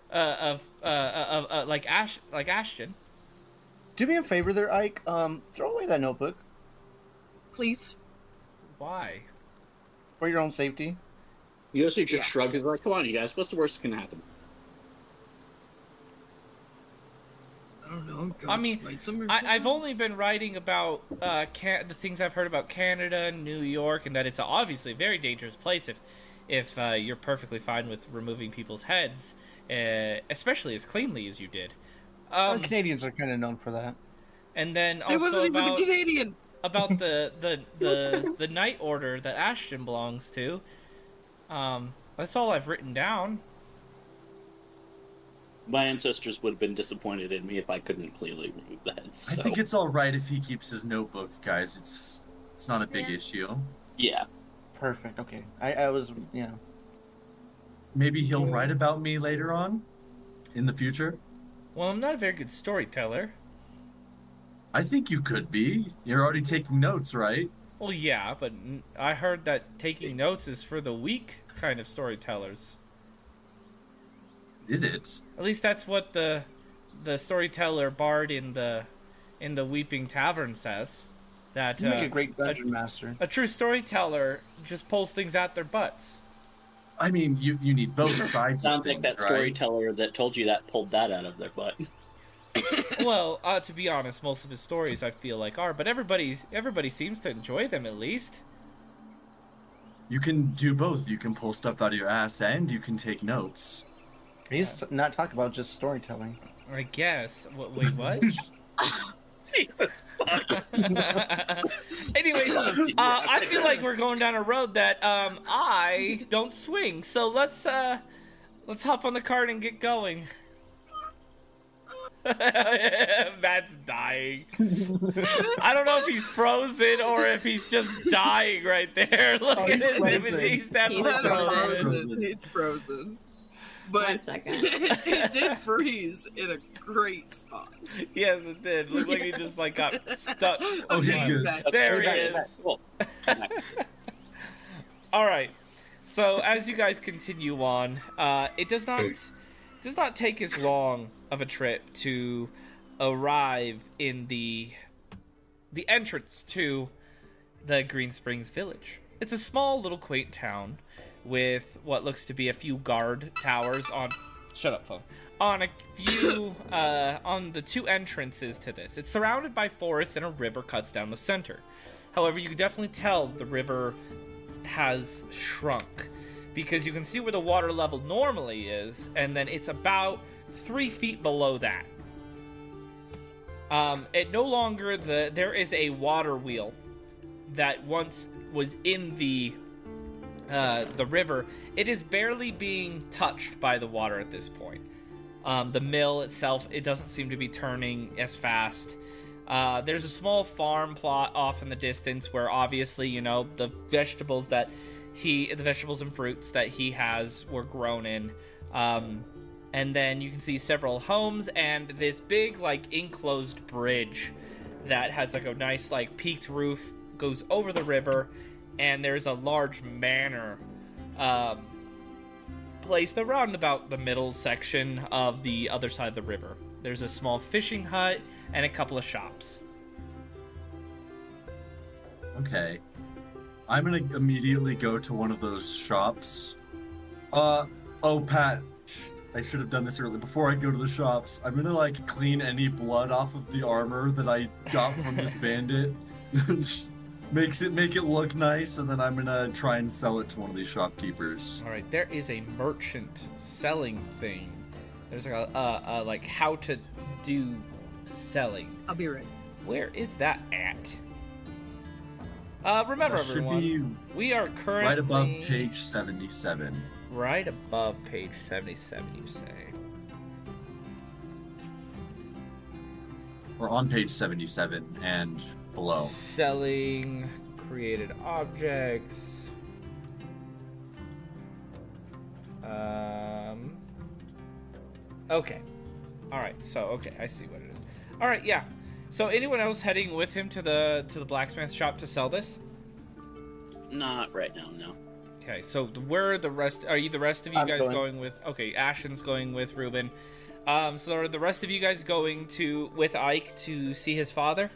like Ashton. Do me a favor, there, Ike. Throw away that notebook Please. Why? for your own safety. Yoshi just shrugged. He's like, "Come on, you guys. What's the worst that can happen?" I don't know. Go I mean, smite some or I've something? only been writing about the things I've heard about Canada and New York, and that it's obviously a very dangerous place if you're perfectly fine with removing people's heads, especially as cleanly as you did. Canadians are kind of known for that. And then also It wasn't even about the Canadian. about the Knight Order that Ashton belongs to. That's all I've written down. My ancestors would have been disappointed in me if I couldn't clearly remove the heads. So. I think it's all right if he keeps his notebook, guys. It's not a big Yeah. issue. Yeah. Perfect. Okay. I was. Yeah. Maybe he'll write about me later on, in the future. Well, I'm not a very good storyteller. I think you could be. You're already taking notes, right? Well, yeah, but I heard that taking notes is for the weak kind of storytellers. Is it? At least that's what the storyteller bard in the Weeping Tavern says. That You make a great dungeon master. a true storyteller just pulls things out their butts. I mean, you need both sides of Sounds things, like that right? storyteller that told you that pulled that out of their butt. Well, to be honest, most of his stories I feel like are, but everybody seems to enjoy them at least. You can do both. You can pull stuff out of your ass and you can take notes. He's not talking about just storytelling. I guess. Wait, what? Jesus fuck. Anyways, I feel like we're going down a road that I don't swing. So let's hop on the cart and get going. Matt's dying. I don't know if he's frozen or if he's just dying right there. Look at his image. He's definitely frozen. He's frozen. But 1 second. he did freeze in a great spot. Yes, it did. Looked like he just like got stuck. Oh, he's He's good. back. There he He's is. back. Cool. All right. So as you guys continue on, it does not take as long of a trip to arrive in the entrance to the Green Springs Village. It's a small little quaint town with what looks to be a few guard towers on. Shut up, phone. On a few on the two entrances to this. It's surrounded by forests and a river cuts down the center. However, you can definitely tell the river has shrunk because you can see where the water level normally is, and then it's about 3 feet below that. It no longer there is a water wheel that once was in the river. It is barely being touched by the water at this point. The mill itself, it doesn't seem to be turning as fast. There's a small farm plot off in the distance where obviously, the vegetables and fruits that he has were grown in. And then you can see several homes and this big, enclosed bridge that has, a nice, peaked roof, goes over the river, and there's a large manor placed around about the middle section of the other side of the river. There's a small fishing hut and a couple of shops. Okay. I'm gonna immediately go to one of those shops. Oh, Pat, I should have done this earlier. Before I go to the shops, I'm gonna, clean any blood off of the armor that I got from this bandit. Make it look nice, and then I'm gonna try and sell it to one of these shopkeepers. All right, there is a merchant selling thing. There's how to do selling. I'll be right. Where is that at? Remember, That should everyone, be we are currently right above page 77. Right above page 77, you say? Or on page 77 and below. Selling created objects. Okay. Alright, so, okay, I see what it is. Alright, yeah. So, anyone else heading with him to the blacksmith shop to sell this? Not right now, no. Okay, so where are the rest? Are you the rest of you I'm guys going. going with? Okay, Ashen's going with Ruben. So are the rest of you guys going with Ike to see his father?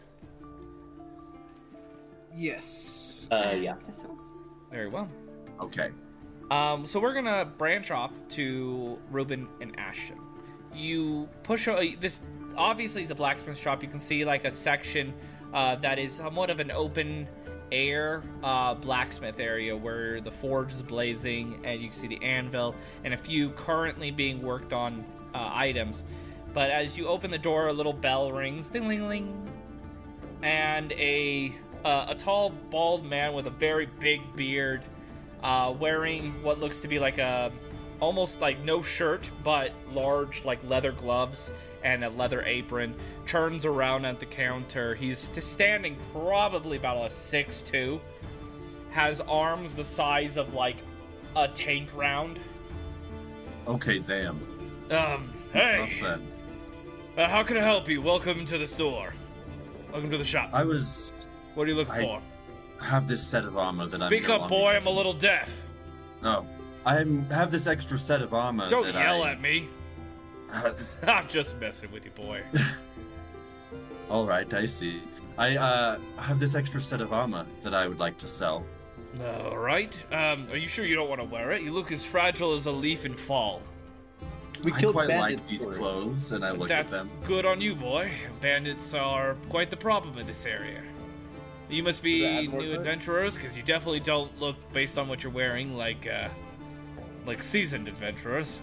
Yes. Yeah. Guess so. Very well. Okay. So we're gonna branch off to Ruben and Ashton. You push this. Obviously, is a blacksmith shop. You can see a section that is somewhat of an open air blacksmith area where the forge is blazing, and you can see the anvil and a few currently being worked on items. But as you open the door, a little bell rings, ding-ling-ling, and a tall, bald man with a very big beard, wearing what looks to be almost no shirt, but large leather gloves and a leather apron, turns around at the counter. He's standing probably about a 6'2", has arms the size of a tank round. Okay, damn. Hey, Rough then. how can I help you? Welcome to the store. Welcome to the shop. What are you looking for? I have this set of armor that Speak I'm up, boy. I'm a little deaf. No. I have this extra set of armor Don't that yell at me. at. I'm just messing with you, boy. Alright, I see. I have this extra set of armor that I would like to sell. All right. Are you sure you don't want to wear it? You look as fragile as a leaf in fall. We I killed quite bandits like these for it. clothes, and I look at That's them. good on you, boy. Bandits are quite the problem in this area. You must be Does that add more new to it? adventurers, because you definitely don't look, based on what you're wearing, like seasoned adventurers.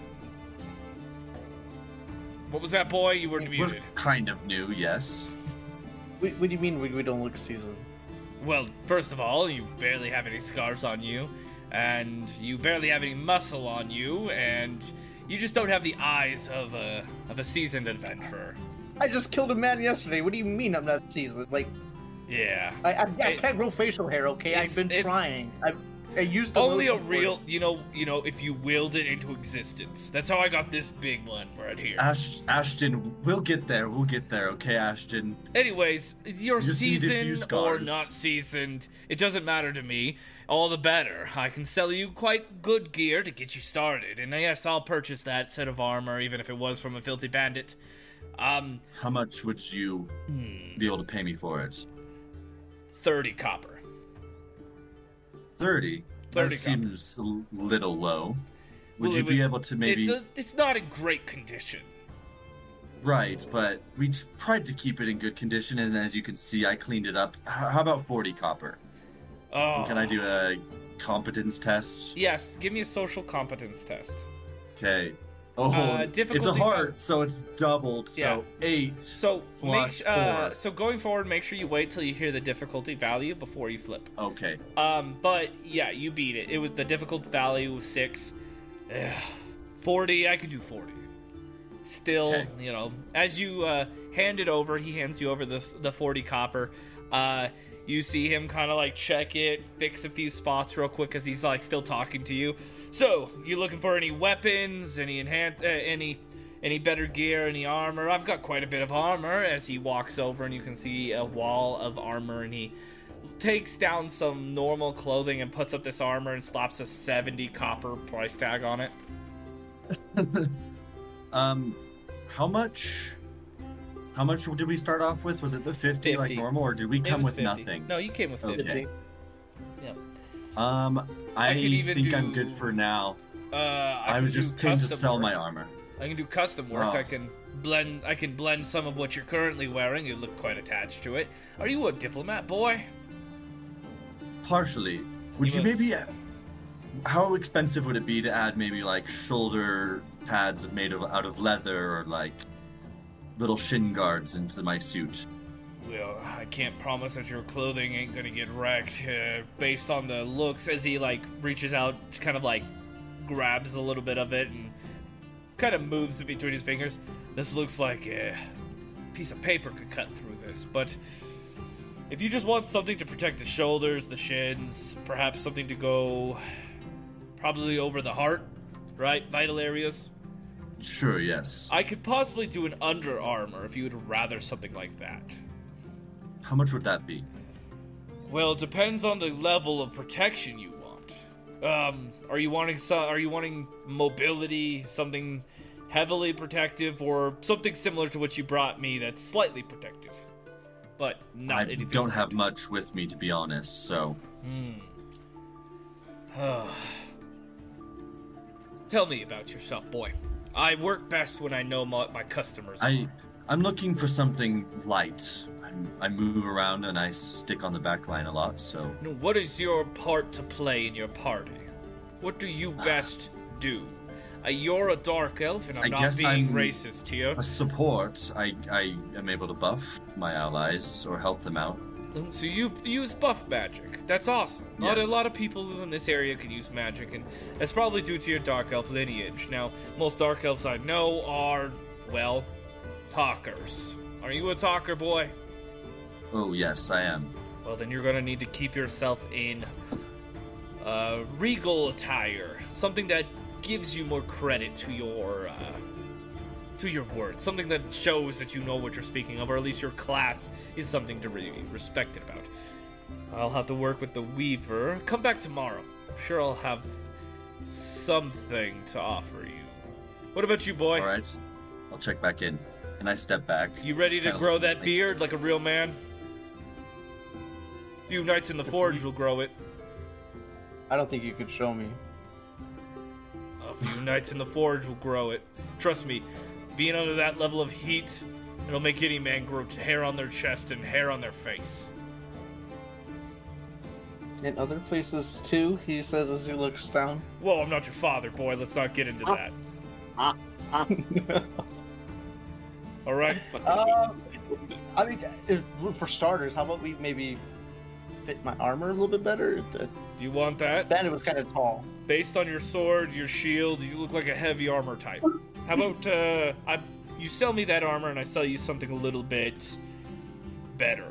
What was that, boy? You were We're muted. kind of new, yes. What do you mean we don't look seasoned? Well, first of all, you barely have any scars on you, and you barely have any muscle on you, and you just don't have the eyes of a seasoned adventurer. I just killed a man yesterday. What do you mean I'm not seasoned? Like, Yeah. I can't grow facial hair, okay? I've been it's- trying. I used the Only a lotion for real, it. you know, if you willed it into existence. That's how I got this big one right here. Ashton, we'll get there. We'll get there, okay, Ashton? Anyways, you're You just need a few seasoned or scars. not seasoned, it doesn't matter to me. All the better. I can sell you quite good gear to get you started. And yes, I'll purchase that set of armor, even if it was from a filthy bandit. How much would you be able to pay me for it? 30 copper. 30? 30 That seems a little low. Would Well, you it be was- able to maybe... It's not in great condition. Right, but we tried to keep it in good condition, and as you can see, I cleaned it up. How about 40 copper? Oh. Can I do a competence test? Yes, give me a social competence test. Okay. Oh, it's a difficulty heart, so it's doubled, so Yeah. 8. So Plus 4. so going forward, make sure you wait till you hear the difficulty value before you flip. Okay. But yeah, you beat it. It was the difficult value was 6. 40, I could do 40. Still, Okay. you know, as you hand it over, he hands you over the 40 copper. You see him kind of like check it, fix a few spots real quick as he's like still talking to you. So, you looking for any weapons, any any better gear, any armor? I've got quite a bit of armor. As he walks over and you can see a wall of armor, and he takes down some normal clothing and puts up this armor and slaps a 70 copper price tag on it. How much did we start off with? Was it the 50 like 50. normal, or did we It come was with 50. nothing? No, you came with 50. Okay. Yeah. I could even think I'm do- good for now. I I can was do just came to custom sell work. my armor. I can do custom work. Oh. I can blend some of what you're currently wearing. You look quite attached to it. Are you a diplomat, boy? Partially. Would You you must- maybe... How expensive would it be to add maybe like shoulder pads out of leather, or like little shin guards into my suit? Well, I can't promise that your clothing ain't gonna get wrecked based on the looks. As he like reaches out, kind of like grabs a little bit of it and kind of moves it between his fingers. This looks like a piece of paper could cut through this, but if you just want something to protect the shoulders, the shins, perhaps something to go probably over the heart, right? Vital areas. Sure, yes. I could possibly do an under armor if you would rather something like that. How much would that be? Well, it depends on the level of protection you want. Are you wanting mobility, something heavily protective, or something similar to what you brought me that's slightly protective, but not I anything? don't have much with me, to be honest, so... Tell me about yourself, boy. I work best when I know what my customers are. I'm looking for something light. I move around and I stick on the back line a lot, so... Now, what is your part to play in your party? What do you best do? You're a dark elf, and I'm I not guess being I'm racist here. A support. I am able to buff my allies or help them out. So you use buff magic. That's awesome. Not Yes. a lot of people in this area can use magic, and that's probably due to your dark elf lineage. Now, most dark elves I know are, well, talkers. Are you a talker, boy? Oh, yes, I am. Well, then you're gonna need to keep yourself in regal attire, something that gives you more credit to your words, something that shows that you know what you're speaking of, or at least your class is something to really be respected about. I'll have to work with the Weaver. Come back tomorrow. I'm sure I'll have something to offer you. What about you, boy? All right, I'll check back in. And I step back. You ready Just to kinda grow like- that beard like a real man? A few nights in the forge will grow it. I don't think you could show me. A few nights in the forge will grow it. Trust me, being under that level of heat, it'll make any man grow hair on their chest and hair on their face. In other places too, he says as he looks down. Whoa, I'm not your father, boy. Let's not get into that. All right. I mean, for starters, how about we maybe fit my armor a little bit better? Do you want that? Then it was kind of tall. Based on your sword, your shield, you look like a heavy armor type. How about you sell me that armor and I sell you something a little bit better.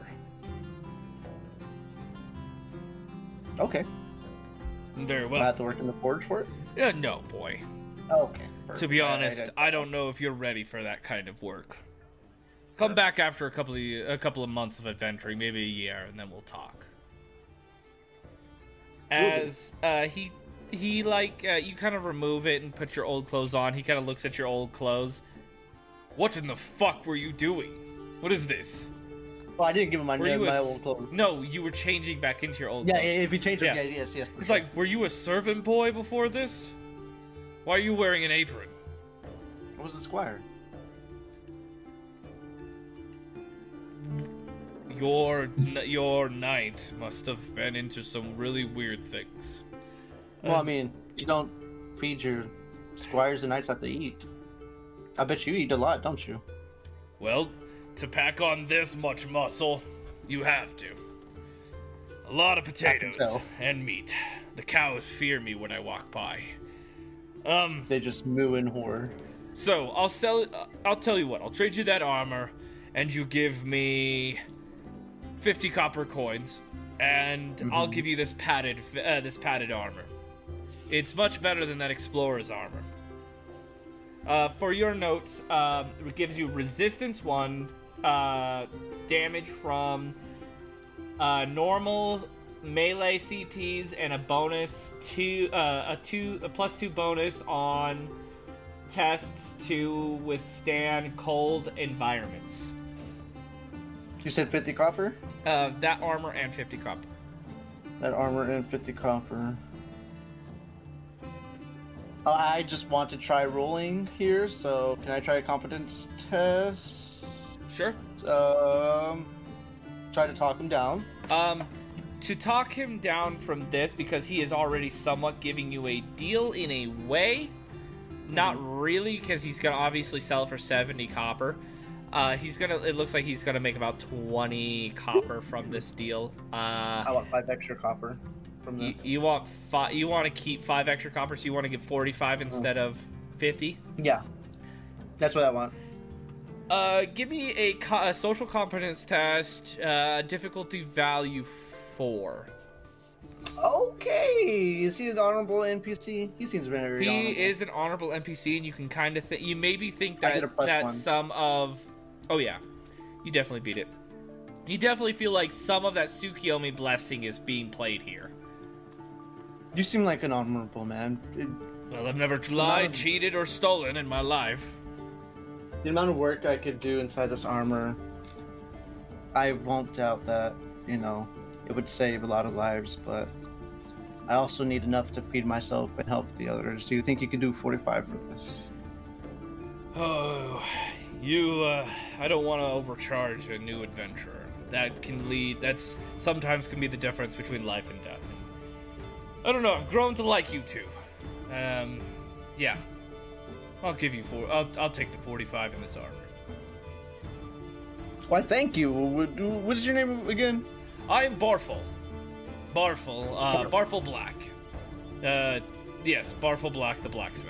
Okay. Very well. I have to work in the forge for it? Yeah, no, boy. Okay. To be honest, I don't know if you're ready for that kind of work. Come back after a couple of months of adventuring, maybe a year, and then we'll talk. As he like you kind of remove it and put your old clothes on. He kind of looks at your old clothes. What in the fuck were you doing? What is this? Well, I didn't give him my old clothes. No, you were changing back into your old clothes. Yeah, if you change them, yes. It's like, were you a servant boy before this? Why are you wearing an apron? I was a squire. Your knight must have been into some really weird things. Well, I mean, you don't feed your squires and knights have to eat. I bet you eat a lot, don't you? Well, to pack on this much muscle, you have to. A lot of potatoes and meat. The cows fear me when I walk by. They just moo in horror. So, I'll tell you what, I'll trade you that armor, and you give me 50 copper coins, and I'll give you this padded armor. It's much better than that explorer's armor. For your notes, it gives you resistance 1, damage from normal melee CTs, and a bonus a +2 bonus on tests to withstand cold environments. You said 50 copper? That armor and 50 copper. That armor and 50 copper. I just want to try rolling here, so can I try a competence test? Sure. Try to talk him down. To talk him down from this, because he is already somewhat giving you a deal in a way. Not really, because he's gonna obviously sell it for 70 copper. It looks like he's gonna make about 20 copper from this deal. I want 5 extra copper from this. You want to keep 5 extra copper, so you want to give 45 instead of 50? Yeah. That's what I want. Give me a social competence test, difficulty value 4. Okay, is he an honorable NPC? He seems very honorable. He is an honorable NPC, and you can kind of you maybe think that some of... Oh yeah, you definitely beat it. You definitely feel like some of that Tsukiyomi blessing is being played here. You seem like an honorable man. Well, I've never lied, cheated, or stolen in my life. The amount of work I could do inside this armor, I won't doubt that, it would save a lot of lives, but I also need enough to feed myself and help the others. Do you think you could do 45 for this? Oh, I don't want to overcharge a new adventurer. That's sometimes can be the difference between life and death. I don't know, I've grown to like you two. Yeah. I'll give you I'll take the 45 in this armor. Why, thank you. What is your name again? I am Barful. Barful Black. Yes, Barful Black the blacksmith.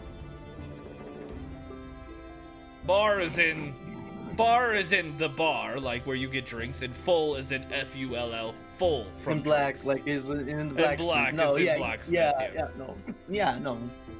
Bar is in the bar, like where you get drinks, and full is in FULL, full from in black, drinks. like is in the blacksmith. And black is in blacksmith. Yeah, no.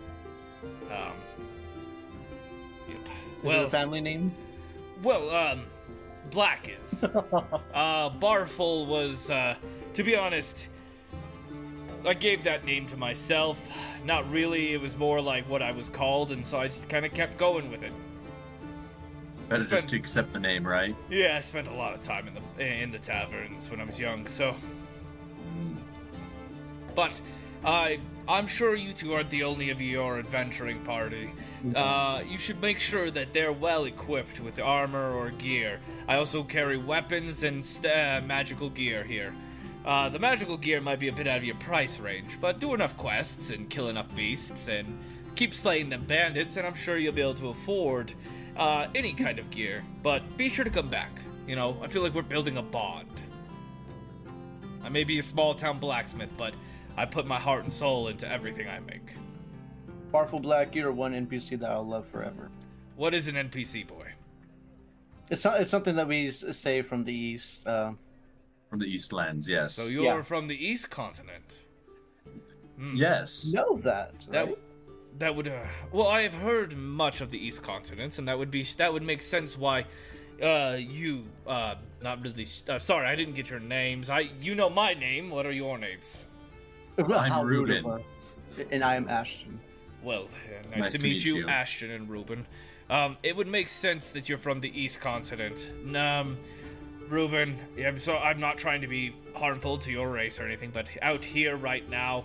Yep. Is it a family name? Well, Black is. Barful was, to be honest, I gave that name to myself. Not really, it was more like what I was called, and so I just kind of kept going with it. Better just to accept the name, right? Yeah, I spent a lot of time in the taverns when I was young, so... But I'm sure you two aren't the only of your adventuring party. You should make sure that they're well equipped with armor or gear. I also carry weapons and magical gear here. The magical gear might be a bit out of your price range, but do enough quests and kill enough beasts and keep slaying them bandits, and I'm sure you'll be able to afford any kind of gear. But be sure to come back. You know, I feel like we're building a bond. I may be a small-town blacksmith, but I put my heart and soul into everything I make. Powerful Black, you're one NPC that I'll love forever. What is an NPC, boy? It's something that we say from the east. From the Eastlands, yes. So you're from the East Continent. Yes. Know that, right? That would. Well, I have heard much of the East Continent, and that would make sense why. You not really. Sorry, I didn't get your names. You know my name. What are your names? I'm Ruben. And I am Ashton. Well, nice to meet you, Ashton and Ruben. It would make sense that you're from the East Continent. Ruben, I'm not trying to be harmful to your race or anything, but out here right now,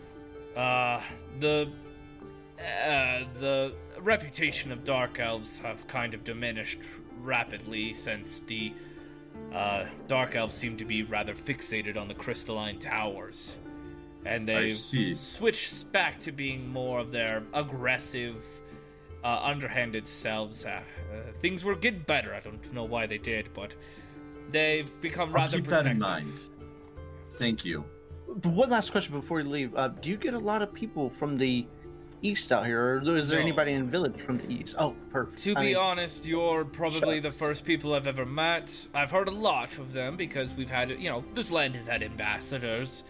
the reputation of Dark Elves have kind of diminished rapidly since the Dark Elves seem to be rather fixated on the Crystalline Towers. And they've switched back to being more of their aggressive, underhanded selves. Things were getting better. I don't know why they did, but they've become rather keep protective. That in mind. Thank you. One last question before we leave. Do you get a lot of people from the east out here, or is there anybody in the village from the east? Oh, perfect. To be honest, you're probably the first people I've ever met. I've heard a lot of them because we've had, this land has had ambassadors.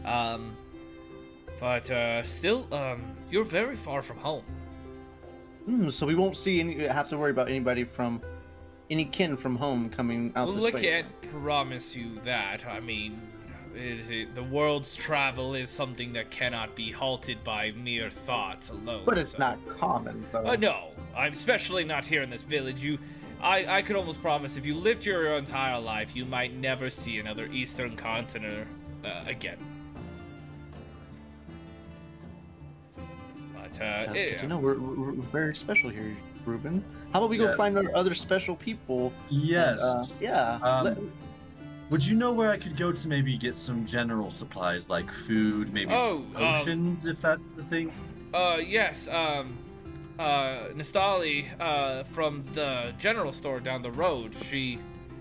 But still, you're very far from home. So we won't have to worry about any kin from home coming out this way. Well, I can't promise you that. I mean, the world's travel is something that cannot be halted by mere thoughts alone. But it's not common, though. No, I'm especially not here in this village. I could almost promise if you lived here your entire life, you might never see another Eastern Continent again. That's good to know. We're very special here, Ruben. How about we go find our other special people? Yes. Would you know where I could go to maybe get some general supplies like food, maybe potions, if that's the thing? Yes. Nastali, from the general store down the road, she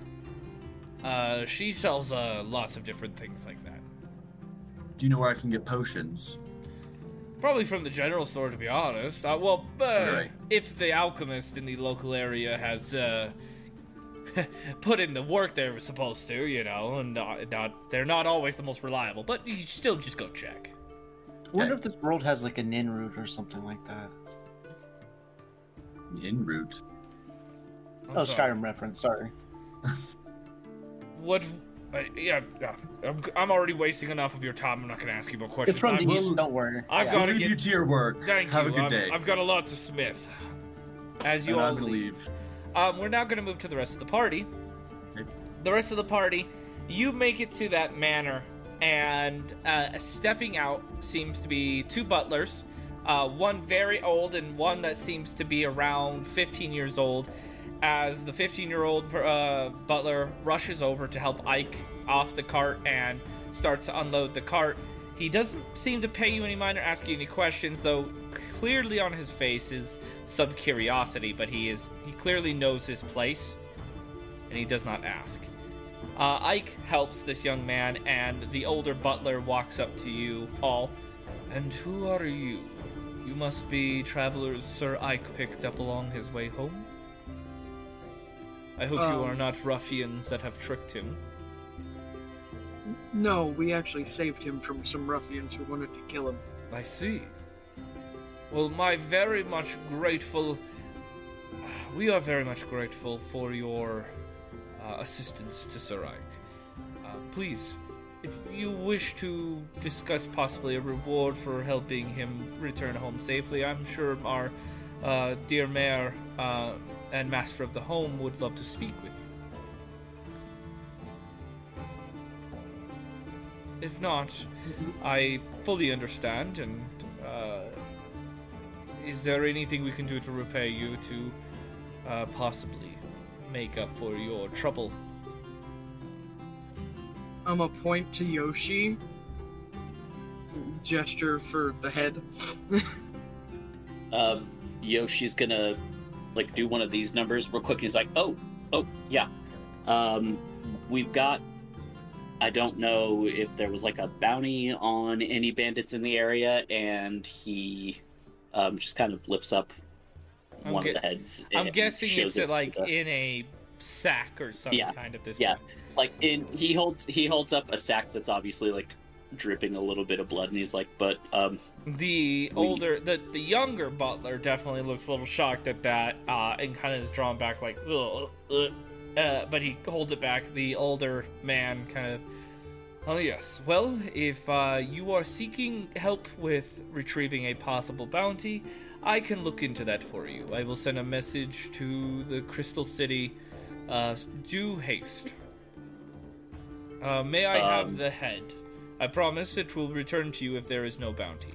sells lots of different things like that. Do you know where I can get potions? Probably from the general store, to be honest. If the alchemist in the local area has put in the work they were supposed to, and they're not always the most reliable, but you still just go check. I wonder if this world has like an inn route or something like that. Inn route? Skyrim reference, sorry. What? I'm already wasting enough of your time. I'm not going to ask you more questions. It's from the east, don't worry. I'll leave you to your work. Thank Have you. a good day. I've got a lot to smith. As you all leave. We're now going to move to the rest of the party. Okay. The rest of the party, you make it to that manor, and stepping out seems to be two butlers. One very old and one that seems to be around 15 years old. As the 15-year-old butler rushes over to help Ike off the cart and starts to unload the cart, he doesn't seem to pay you any mind or ask you any questions, though clearly on his face is some curiosity, but he clearly knows his place, and he does not ask. Ike helps this young man, and the older butler walks up to you all. And who are you? You must be travelers Sir Ike picked up along his way home? I hope you are not ruffians that have tricked him. No, we actually saved him from some ruffians who wanted to kill him. I see. Well, we are very much grateful for your assistance to Sir Ike. Please, if you wish to discuss possibly a reward for helping him return home safely, I'm sure our dear mayor and master of the home would love to speak with you. if not, I fully understand, and is there anything we can do to repay you to possibly make up for your trouble? I'm gonna point to Yoshi. Gesture for the head. Yoshi's gonna like do one of these numbers real quick. He's like, oh, yeah. We've got. I don't know if there was like a bounty on any bandits in the area, and he just kind of lifts up one of the heads. I'm guessing shows it's it like to the- in a sack or some kind at this yeah. point. Like he holds up a sack that's obviously like dripping a little bit of blood, and he's like, but the younger butler definitely looks a little shocked at that, and kind of is drawn back like, but he holds it back. The older man kind of, oh yes, well, if you are seeking help with retrieving a possible bounty, I can look into that for you. I will send a message to the Crystal City. Do haste. May I have the head? I promise it will return to you if there is no bounty.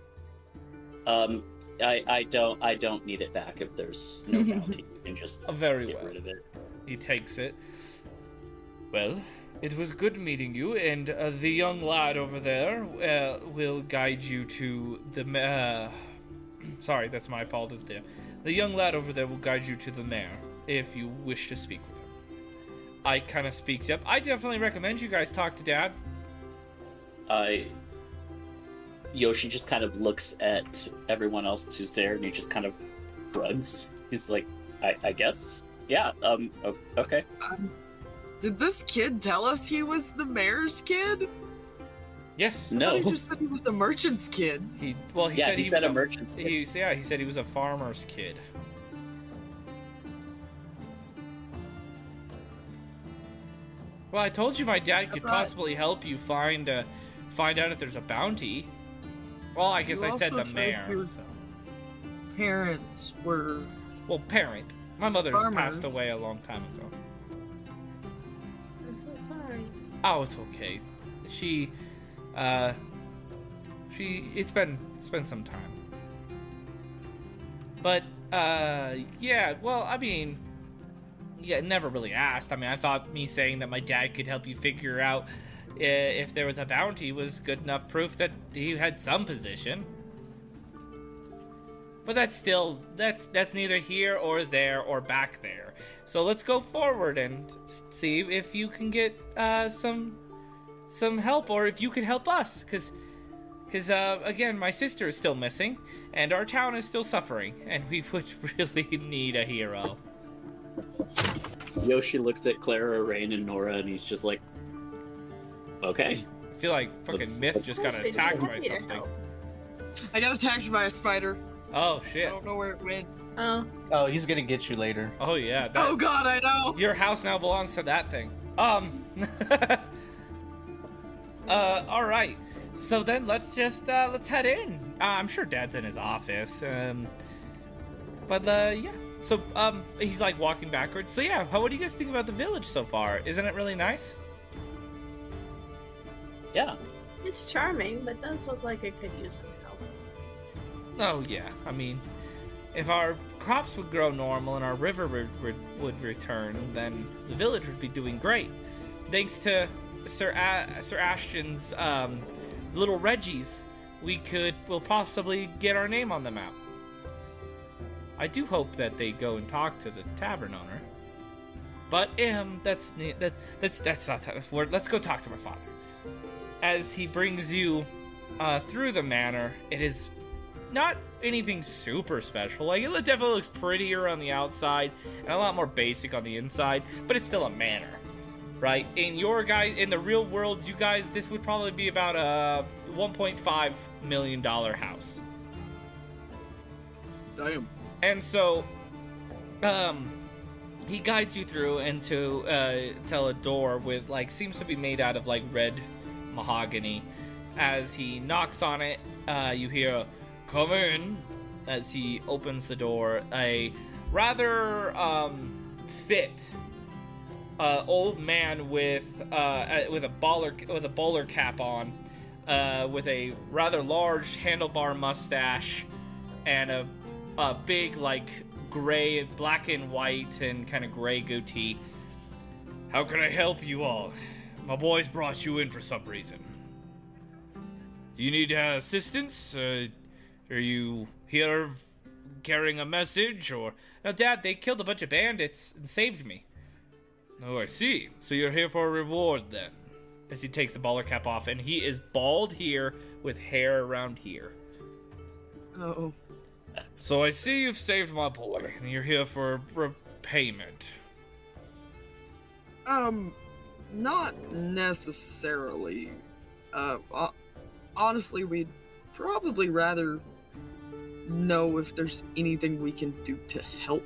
I don't need it back if there's no bounty. You can just Very get well. rid of it. He takes it. Well, it was good meeting you, and the young lad over there will guide you to the sorry, that's my fault. The young lad over there will guide you to the mayor if you wish to speak with him. I kind of speaks up. I definitely recommend you guys talk to Dad. Yoshi just kind of looks at everyone else who's there, and he just kind of shrugs. He's like, I guess, yeah, okay. Did this kid tell us he was the mayor's kid? Yes. I No. thought he just said he was the merchant's kid. He He said a merchant. He said he was a farmer's kid. Well, I told you my dad could possibly help you find out if there's a bounty. Well, I guess You I said also the said mayor. your So. Parents were Well, parent. My mother farmers. passed away a long time ago. I'm so sorry. Oh, it's okay. It's been some time. But yeah, well, I mean, yeah, never really asked. I mean, I thought me saying that my dad could help you figure out if there was a bounty was good enough proof that he had some position. But that's neither here or there or back there. So let's go forward and see if you can get some help, or if you could help us, because again, my sister is still missing, and our town is still suffering, and we would really need a hero. Yoshi looks at Clara, Rain, and Nora, and he's just like, okay. I feel like fucking Myth just got attacked by something. I got attacked by a spider. Oh I shit. don't know where it went. Oh, he's gonna get you later. Oh yeah. Oh god, I know. Your house now belongs to that thing. All right. So then let's head in. I'm sure Dad's in his office. But yeah. So he's like walking backwards. So yeah, what do you guys think about the village so far? Isn't it really nice? Yeah. It's charming, but does look like it could use some help. Oh yeah. I mean, if our crops would grow normal and our river would return, then the village would be doing great. Thanks to Sir Ashton's little Reggies, we'll possibly get our name on the map. I do hope that they go and talk to the tavern owner. But that's not that word. Let's go talk to my father. As he brings you through the manor, it is not anything super special. Like, it definitely looks prettier on the outside and a lot more basic on the inside, but it's still a manor, right? In the real world, you guys, this would probably be about a $1.5 million house. Damn. And so, he guides you through into till a door with seems to be made out of red mahogany. As he knocks on it, you hear, "Come in." As he opens the door, a rather fit old man with a bowler cap on, with a rather large handlebar mustache, and a big like gray, black and white, and kind of gray goatee. How can I help you all? My boys brought you in for some reason. Do you need assistance? Are you here carrying a message, or... Now, Dad, they killed a bunch of bandits and saved me. Oh, I see. So you're here for a reward, then. As he takes the bowler cap off, and he is bald here with hair around here. Oh. So I see you've saved my boy, and you're here for repayment. Not necessarily. Honestly, we'd probably rather know if there's anything we can do to help.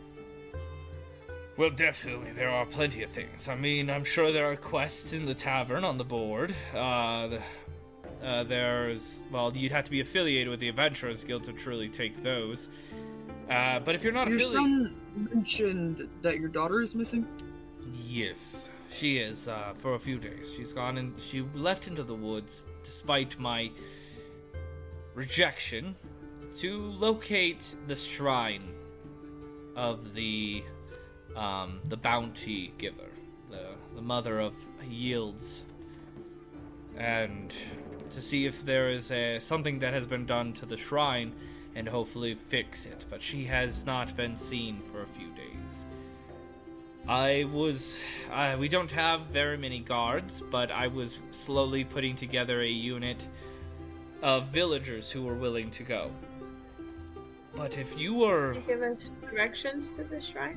Well, definitely, there are plenty of things. I mean, I'm sure there are quests in the tavern on the board. There's... Well, you'd have to be affiliated with the Adventurers Guild to truly take those. But if you're not affiliated... Your son mentioned that your daughter is missing? Yes, she is, for a few days. She's gone and she left into the woods, despite my rejection, to locate the shrine of the bounty giver, the mother of yields, and to see if there is something that has been done to the shrine and hopefully fix it. But she has not been seen for a few days. We don't have very many guards, but I was slowly putting together a unit of villagers who were willing to go. But if you were... Can you give us directions to the shrine?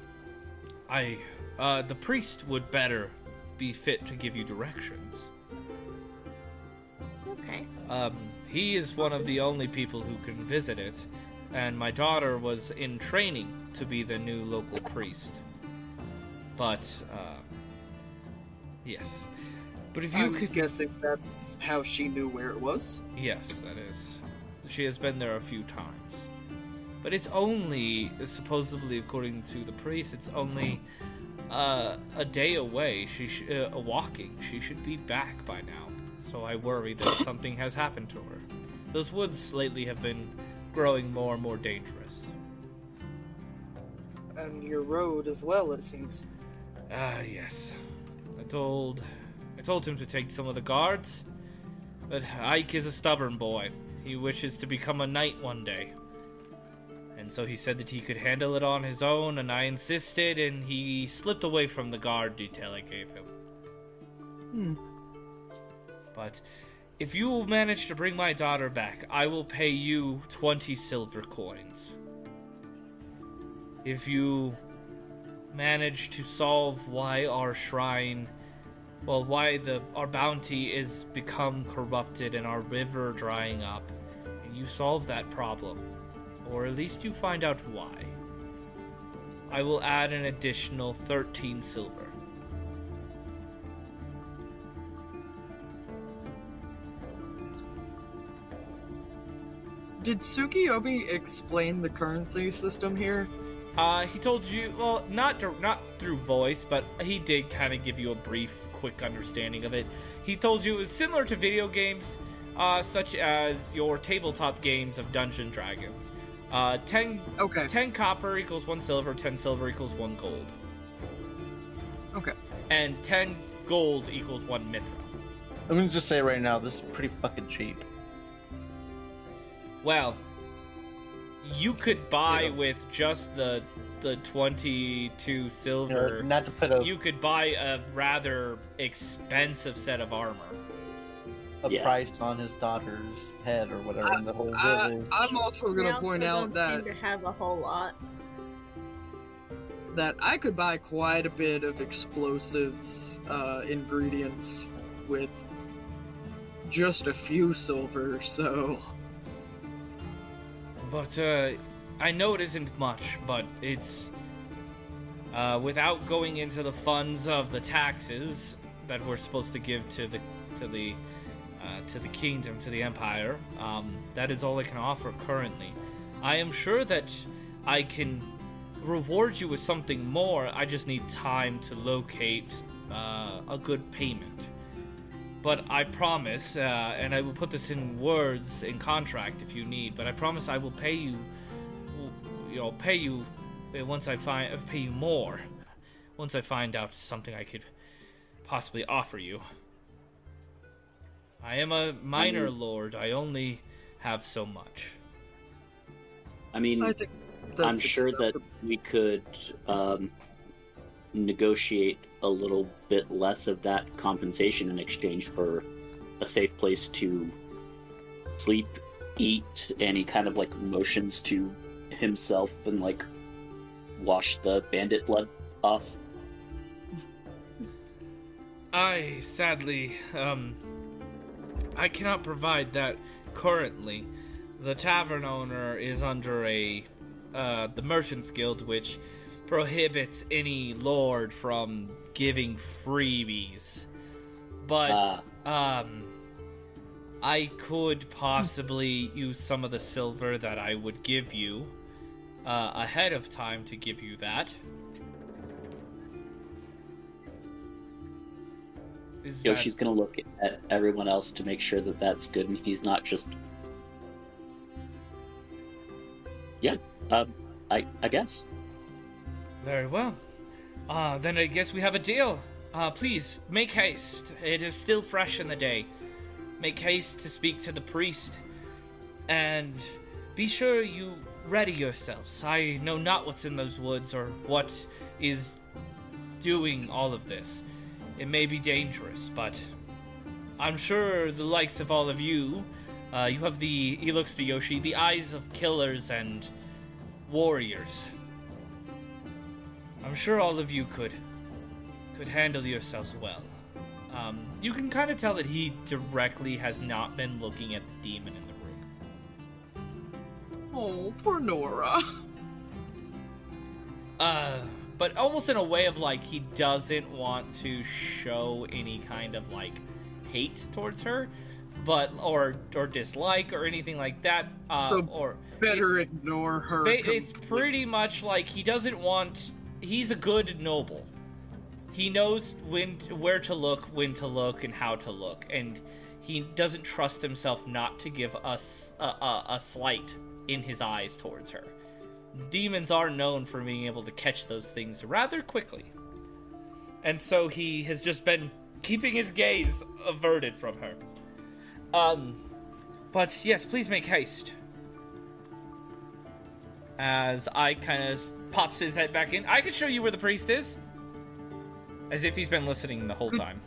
The priest would better be fit to give you directions. Okay. He is one of the only people who can visit it, and my daughter was in training to be the new local priest. But, yes. But if you could... guessing that's how she knew where it was? Yes, that is. She has been there a few times. But it's only, supposedly according to the priest, it's only a day away. Walking. She should be back by now. So I worry that something has happened to her. Those woods lately have been growing more and more dangerous. And your road as well, it seems. Yes. I told him to take some of the guards, but Ike is a stubborn boy. He wishes to become a knight one day. And so he said that he could handle it on his own, and I insisted, and he slipped away from the guard detail I gave him. But if you will manage to bring my daughter back, I will pay you 20 silver coins. If you manage to solve why our shrine, well, why our bounty is become corrupted and our river drying up, and you solve that problem, or at least you find out why, I will add an additional 13 silver. Did Tsukiyomi explain the currency system here? He told you, well, not through voice, but he did kind of give you a brief, quick understanding of it. He told you it was similar to video games, such as your tabletop games of Dungeons & Dragons. 10 copper equals 1 silver, 10 silver equals 1 gold. Okay. And 10 gold equals 1 mithril. I'm gonna just say right now, this is pretty fucking cheap. Well, you could buy with just the 22 silver. Not to put you could buy a rather expensive set of armor. A price on his daughter's head or whatever in the whole village. I'm also going to point out that seem to have a whole lot. That I could buy quite a bit of explosives ingredients with just a few silver, so... But, I know it isn't much, but it's, without going into the funds of the taxes that we're supposed to give to the kingdom, to the empire, that is all I can offer currently. I am sure that I can reward you with something more. I just need time to locate a good payment. But I promise, and I will put this in words in contract if you need, but I promise I will pay you, pay you more once I find out something I could possibly offer you. I am a minor lord. I only have so much. I mean, I think that's I'm sure that we could negotiate a little bit less of that compensation in exchange for a safe place to sleep, eat, any kind of like motions to himself and like wash the bandit blood off. Sadly, I cannot provide that currently. The tavern owner is under the Merchants Guild, which prohibits any lord from giving freebies. But, I could possibly use some of the silver that I would give you ahead of time to give you that. Yoshi's gonna look at everyone else to make sure that that's good, and he's not just... Yeah, I guess. Very well. Then I guess we have a deal. Please, make haste. It is still fresh in the day. Make haste to speak to the priest. And be sure you ready yourselves. I know not what's in those woods or what is doing all of this. It may be dangerous, but I'm sure the likes of all of you, you have he looks to Yoshi, the eyes of killers and warriors. I'm sure all of you could handle yourselves well. You can kind of tell that he directly has not been looking at the demon in the room. Oh, poor Nora. But almost in a way of like he doesn't want to show any kind of like hate towards her, but or dislike or anything like that. Or better ignore her. It's pretty much like he doesn't want. He's a good noble. He knows where to look, when to look, and how to look, and he doesn't trust himself not to give us a slight in his eyes towards her. Demons are known for being able to catch those things rather quickly. And so he has just been keeping his gaze averted from her. But yes, please make haste. As I kind of pops his head back in. I can show you where the priest is. As if he's been listening the whole time.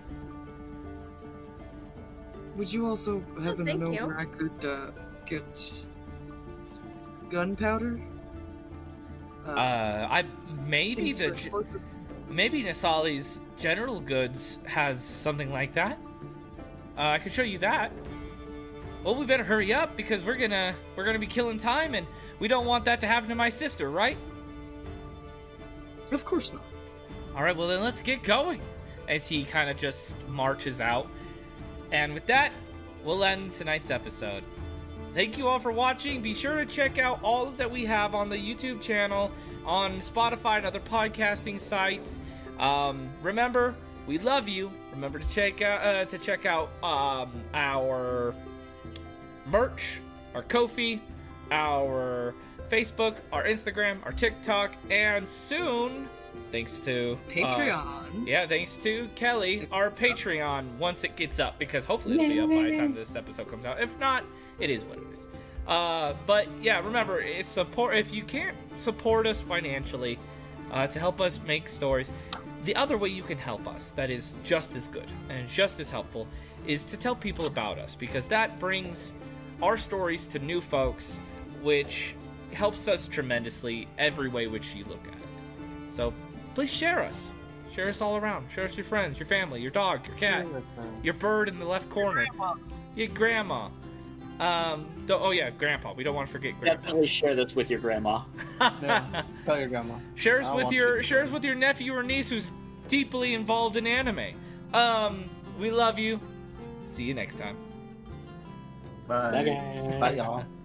Would you also happen to thank know you. where I could get gunpowder? Maybe Things for explosives? maybe Nasali's General Goods has something like that. I could show you that. Well, we better hurry up because we're gonna be killing time, and we don't want that to happen to my sister, right? Of course not. All right, well then let's get going. As he kind of just marches out, and with that, we'll end tonight's episode. Thank you all for watching. Be sure to check out all that we have on the YouTube channel, on Spotify and other podcasting sites. Remember, we love you. Remember to check out our merch, our Ko-fi, our Facebook, our Instagram, our TikTok, and soon, thanks to Patreon. thanks to Kelly, our Patreon, once it gets up, because hopefully it'll be up by the time this episode comes out. If not, it is what it is. But yeah, remember, if you can't support us financially to help us make stories, the other way you can help us that is just as good and just as helpful is to tell people about us, because that brings our stories to new folks, which helps us tremendously every way which you look at it. So please share us. Share us all around. Share us your friends, your family, your dog, your cat, your bird in the left corner, your grandma. Grandpa. We don't want to forget Grandpa. Definitely share this with your grandma. Yeah, tell your grandma. Share us with your nephew or niece who's deeply involved in anime. We love you. See you next time. Bye. Bye, guys. Bye, y'all.